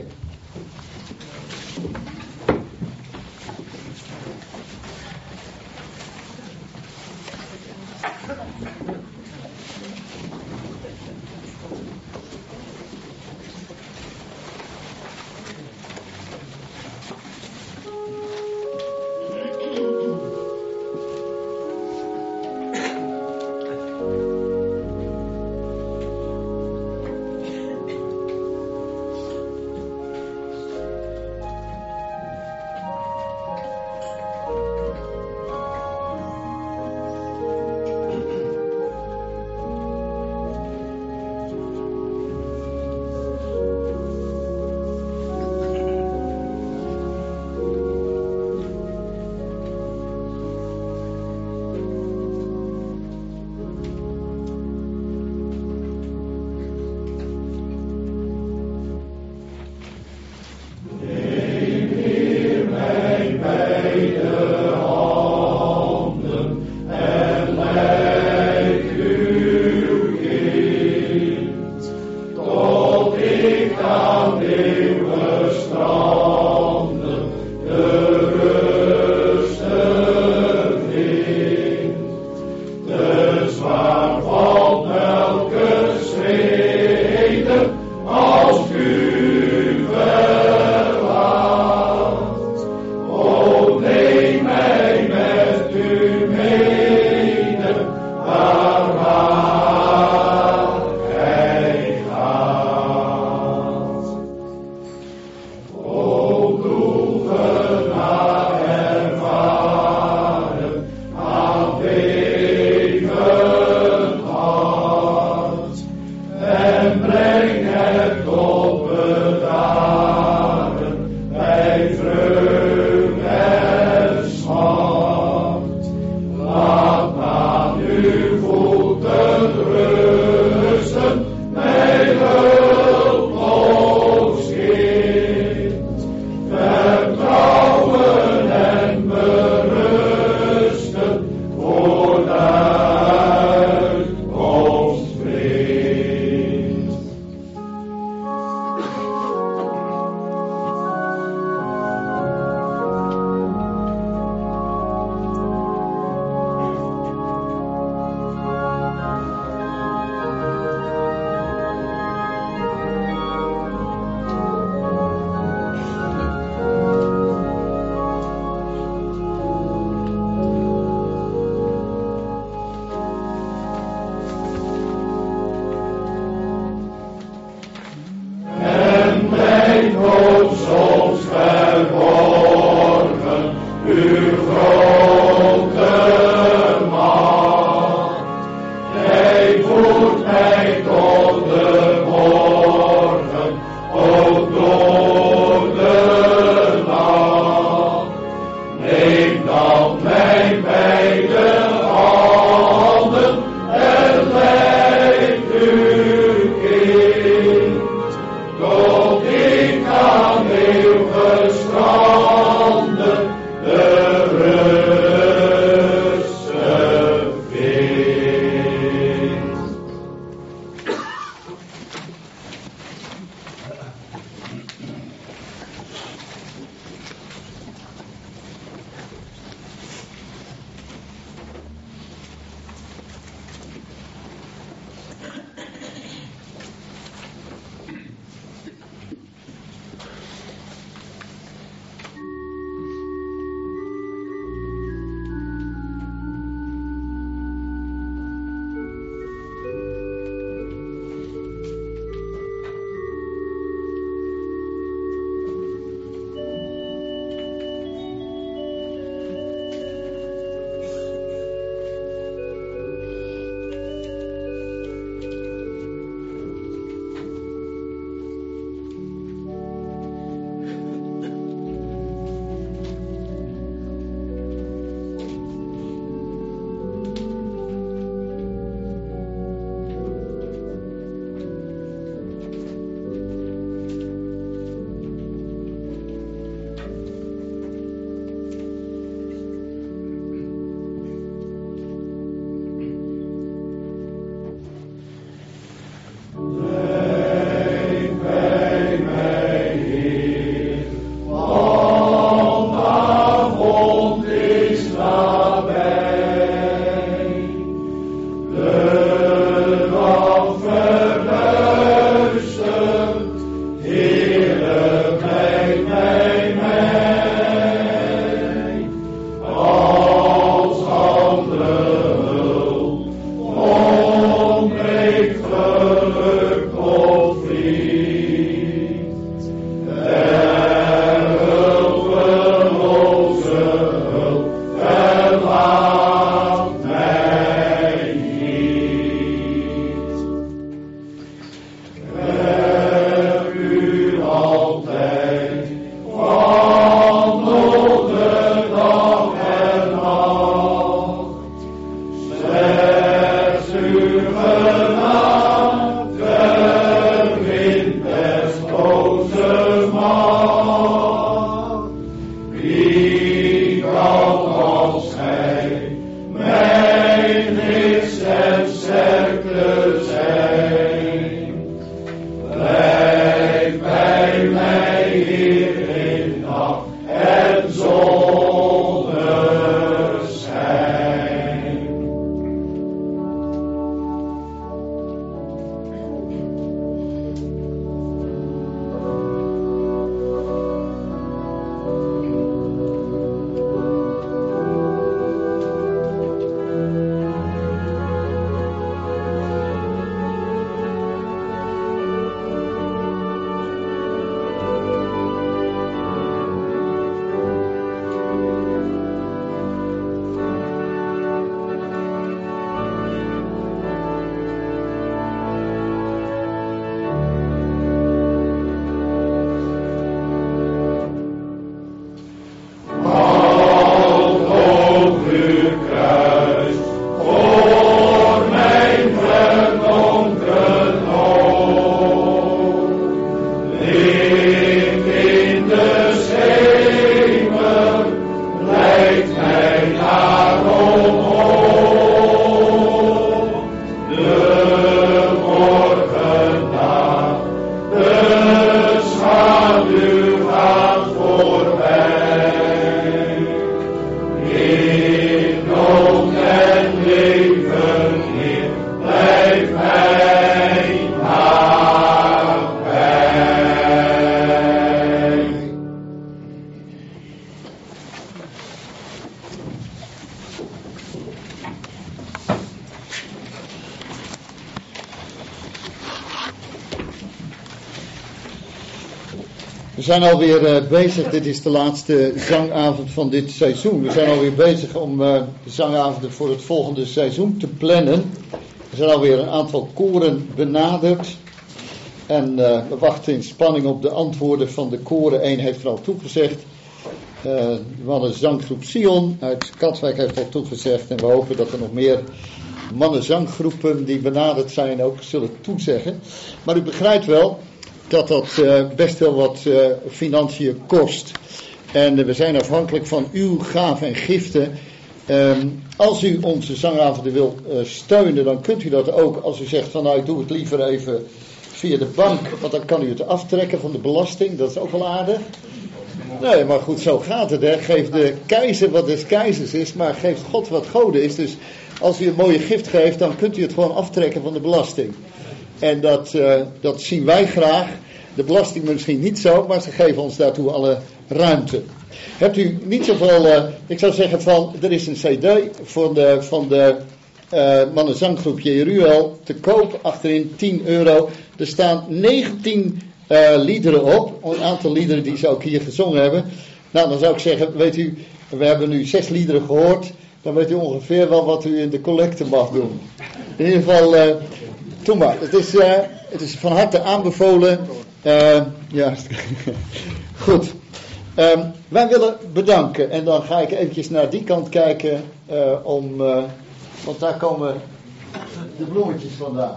We zijn alweer bezig, dit is de laatste zangavond van dit seizoen. We zijn alweer bezig om de zangavonden voor het volgende seizoen te plannen. Er zijn alweer een aantal koren benaderd. En we wachten in spanning op de antwoorden van de koren. Eén heeft er al toegezegd. De mannenzanggroep Sion uit Katwijk heeft al toegezegd. En we hopen dat er nog meer mannenzanggroepen die benaderd zijn ook zullen toezeggen. Maar u begrijpt wel dat dat best wel wat financiën kost. En we zijn afhankelijk van uw gaven en giften. Als u onze zangavonden wil steunen, dan kunt u dat ook als u zegt van nou ik doe het liever even via de bank. Want dan kan u het aftrekken van de belasting, dat is ook wel aardig. Nee, maar goed, zo gaat het. Hè. Geef de keizer wat des keizers is, maar geeft God wat goden is. Dus als u een mooie gift geeft, dan kunt u het gewoon aftrekken van de belasting. En dat zien wij graag. De belasting misschien niet zo, maar ze geven ons daartoe alle ruimte. Hebt u niet zoveel, ik zou zeggen van, er is een cd van de mannenzanggroep Jeruel te koop, achterin €10. Er staan 19 liederen op, een aantal liederen die ze ook hier gezongen hebben. Nou, dan zou ik zeggen, weet u, we hebben nu 6 liederen gehoord, dan weet u ongeveer wel wat u in de collecte mag doen. In ieder geval, doe maar. Het is van harte aanbevolen. Ja, goed. Wij willen bedanken. En dan ga ik eventjes naar die kant kijken. Want daar komen de bloemetjes vandaan.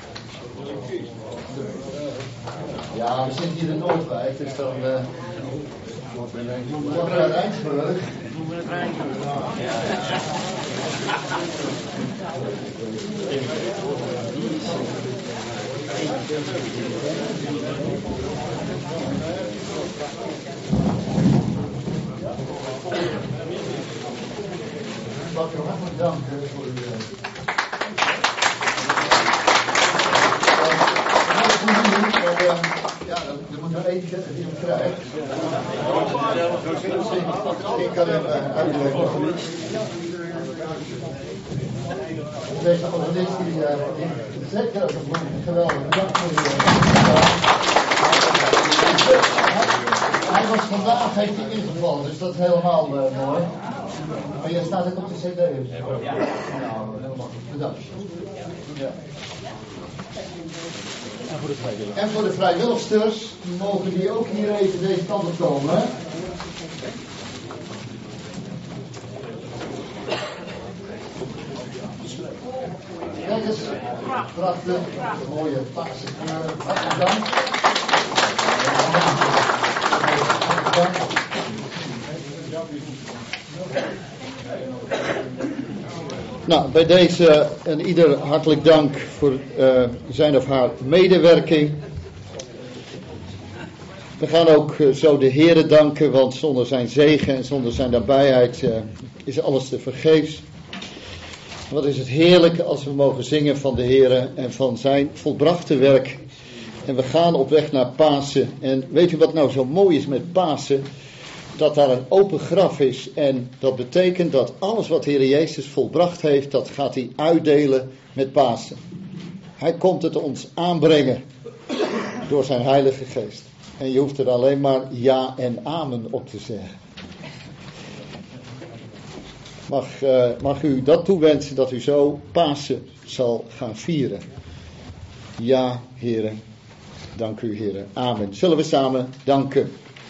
Ja, we zitten hier in Noordwijk. Dus dan... Rijnsburg. Mag ik nog hartelijk danken voor uw... Ja, er moet nog eentje die hem krijgt. Ik kan hem uitleggen. Deze organist die zeker als een geweldig. Bedankt voor uw... Hij was vandaag, heeft hij ingevallen, dus dat is helemaal mooi. Maar jij staat ook op de cd. Ja. Nou, helemaal goed. Bedankt. Ja. En voor de vrijwilligsters, mogen die ook hier even deze kant op komen. Kijk eens, prachtig, mooie paarse kleuren. Hartelijk dank. Nou, bij deze en ieder hartelijk dank voor zijn of haar medewerking. We gaan ook zo de Heere danken, want zonder zijn zegen en zonder zijn nabijheid is alles te vergeefs. Wat is het heerlijk als we mogen zingen van de Heere en van zijn volbrachte werk. En we gaan op weg naar Pasen. En weet u wat nou zo mooi is met Pasen? Dat daar een open graf is. En dat betekent dat alles wat de Heer Jezus volbracht heeft, dat gaat hij uitdelen met Pasen. Hij komt het ons aanbrengen door zijn Heilige Geest. En je hoeft er alleen maar ja en amen op te zeggen. Mag u dat toewensen dat u zo Pasen zal gaan vieren. Ja, Heere. Dank u, Heere. Amen. Zullen we samen danken.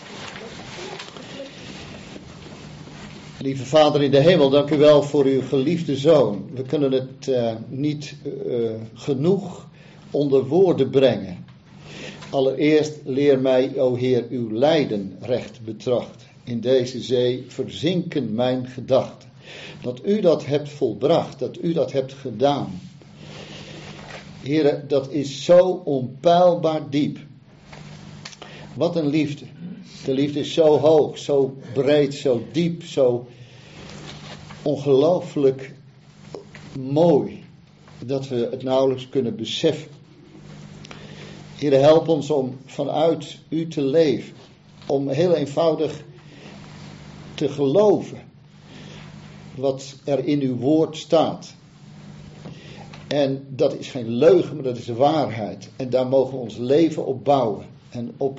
Lieve Vader in de hemel, dank u wel voor uw geliefde Zoon. We kunnen het niet genoeg onder woorden brengen. Allereerst leer mij, o Heer, uw lijden recht betracht. In deze zee verzinken mijn gedachten. Dat u dat hebt volbracht, dat u dat hebt gedaan. Heere, dat is zo onpeilbaar diep. Wat een liefde. De liefde is zo hoog, zo breed, zo diep, zo ongelooflijk mooi. Dat we het nauwelijks kunnen beseffen. Heere, help ons om vanuit u te leven. Om heel eenvoudig te geloven wat er in uw woord staat. En dat is geen leugen, maar dat is de waarheid. En daar mogen we ons leven op bouwen. En op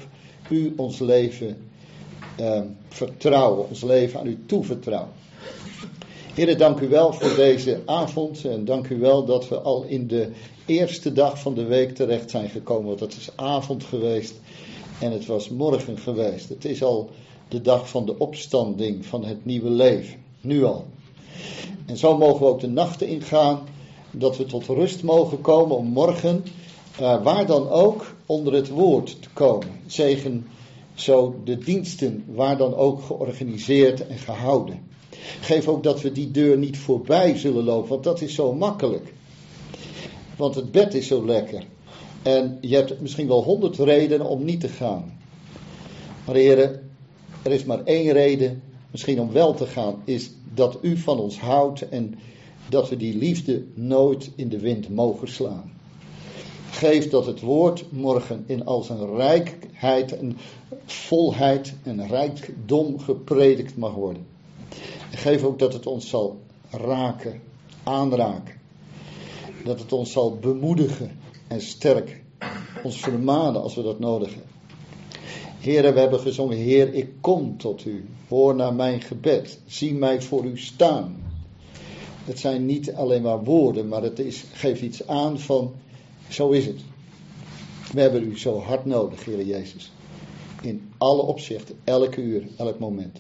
u ons leven vertrouwen, ons leven aan u toevertrouwen. Heere, dank u wel voor deze avond en dank u wel dat we al in de eerste dag van de week terecht zijn gekomen. Want het is avond geweest en het was morgen geweest. Het is al de dag van de opstanding van het nieuwe leven, nu al. En zo mogen we ook de nachten ingaan, dat we tot rust mogen komen om morgen, waar dan ook, onder het woord te komen. Zegen zo de diensten, waar dan ook georganiseerd en gehouden. Geef ook dat we die deur niet voorbij zullen lopen, want dat is zo makkelijk. Want het bed is zo lekker. En je hebt misschien wel 100 redenen om niet te gaan. Maar heren, er is maar 1 reden, misschien om wel te gaan, is dat u van ons houdt en dat we die liefde nooit in de wind mogen slaan. Geef dat het woord morgen in al zijn rijkheid en volheid en rijkdom gepredikt mag worden. En geef ook dat het ons zal raken, aanraken. Dat het ons zal bemoedigen en sterken. Ons vermanen als we dat nodig hebben. Heere, we hebben gezongen, Heer, ik kom tot u. Hoor naar mijn gebed. Zie mij voor u staan. Het zijn niet alleen maar woorden, maar het geeft iets aan van, zo is het. We hebben u zo hard nodig, Heere Jezus. In alle opzichten, elke uur, elk moment.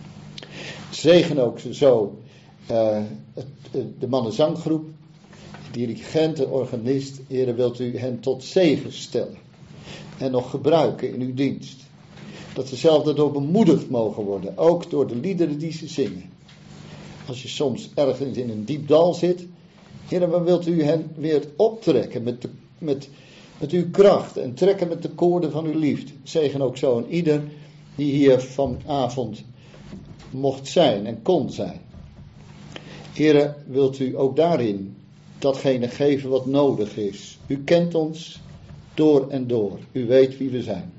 Zegen ook zo de mannenzanggroep, dirigent en organist. Heere, wilt u hen tot zegen stellen. En nog gebruiken in uw dienst. Dat ze zelf daardoor bemoedigd mogen worden. Ook door de liederen die ze zingen. Als je soms ergens in een diep dal zit. Heere, dan wilt u hen weer optrekken met uw kracht. En trekken met de koorden van uw liefde. Zegen ook zo aan ieder die hier vanavond mocht zijn en kon zijn. Heere, wilt u ook daarin datgene geven wat nodig is. U kent ons door en door. U weet wie we zijn.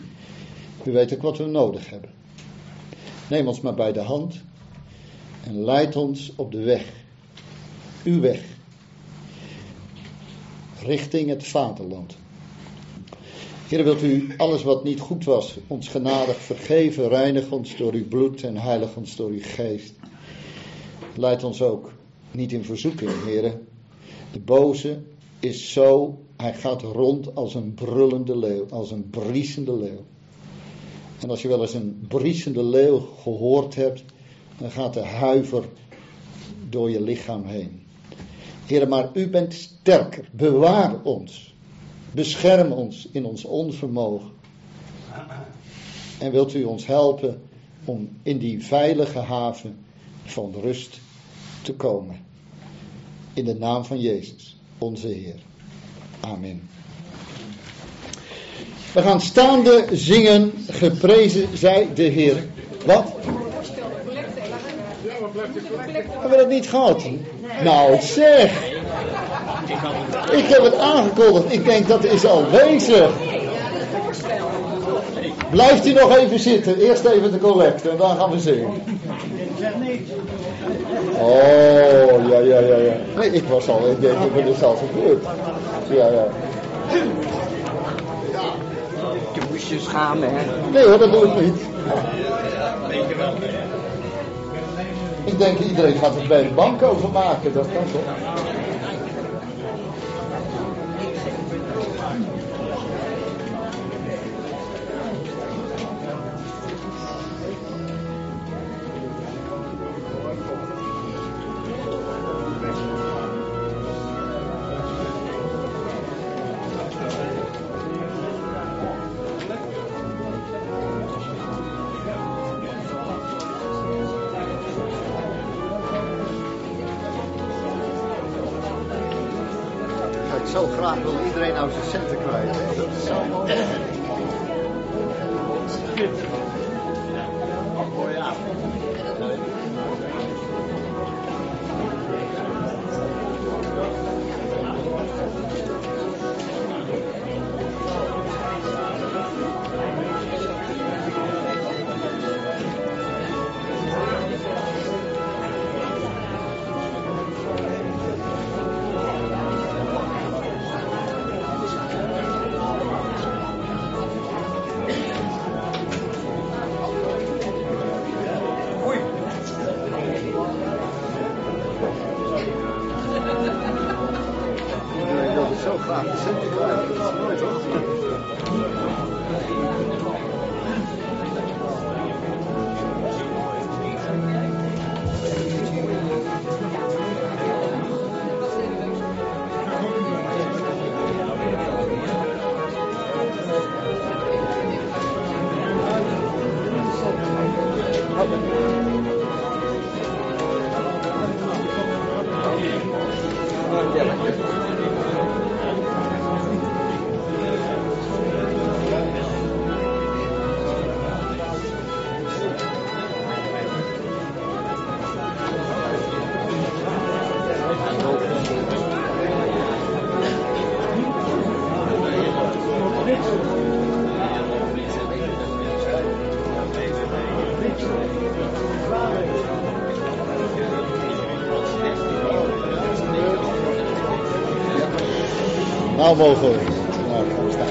U weet ook wat we nodig hebben. Neem ons maar bij de hand en leid ons op de weg. Uw weg. Richting het vaderland. Heer, wilt u alles wat niet goed was ons genadig vergeven, reinig ons door uw bloed en heilig ons door uw geest. Leid ons ook niet in verzoeking, Heer. De boze is zo, hij gaat rond als een brullende leeuw, als een briesende leeuw. En als je wel eens een briesende leeuw gehoord hebt, dan gaat de huiver door je lichaam heen. Heer, maar u bent sterker. Bewaar ons. Bescherm ons in ons onvermogen. En wilt u ons helpen om in die veilige haven van rust te komen. In de naam van Jezus, onze Heer. Amen. We gaan staande zingen, geprezen zij de Heer. Wat? Hebben we dat niet gehad? Nou zeg! Ik heb het aangekondigd. Ik denk dat is al bezig. Blijft u nog even zitten. Eerst even de collecte en dan gaan we zingen. Oh, ja. Nee, ik was al, ik denk dat het is al gebeurd. Ja. Je moest je schamen, hè? Nee hoor, dat doe ik niet. Ik denk iedereen gaat het bij de bank overmaken, dat kan toch? Zo graag wil iedereen nou zijn centen kwijt. Hè? Dat is zo mooi. Oh ja. Nou mogen we. Nou, gaan we staan.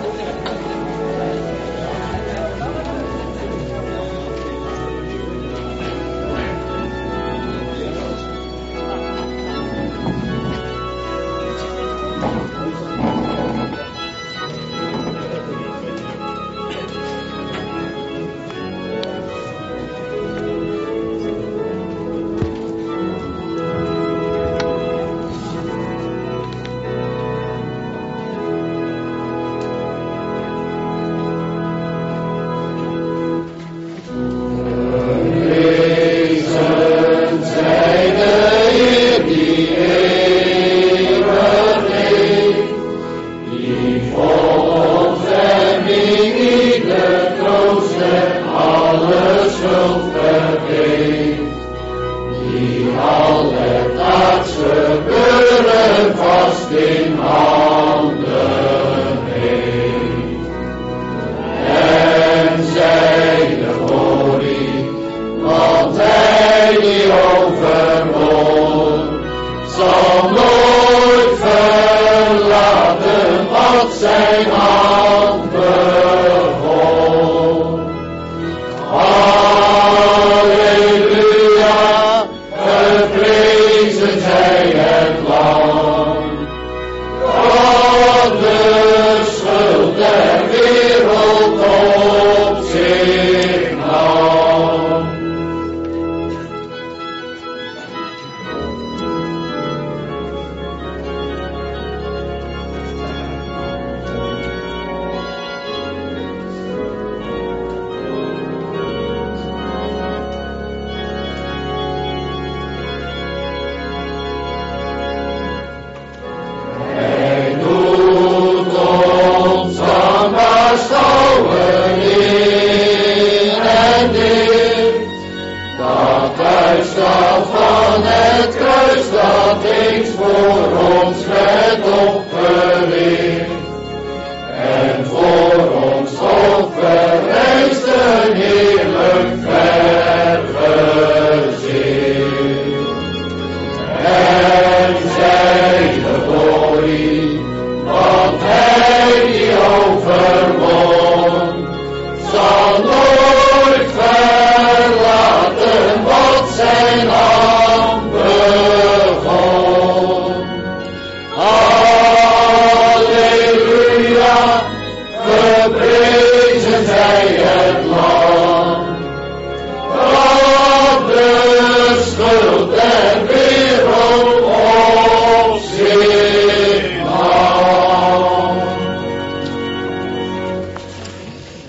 Van het kruis dat eens voor ons werd opgericht.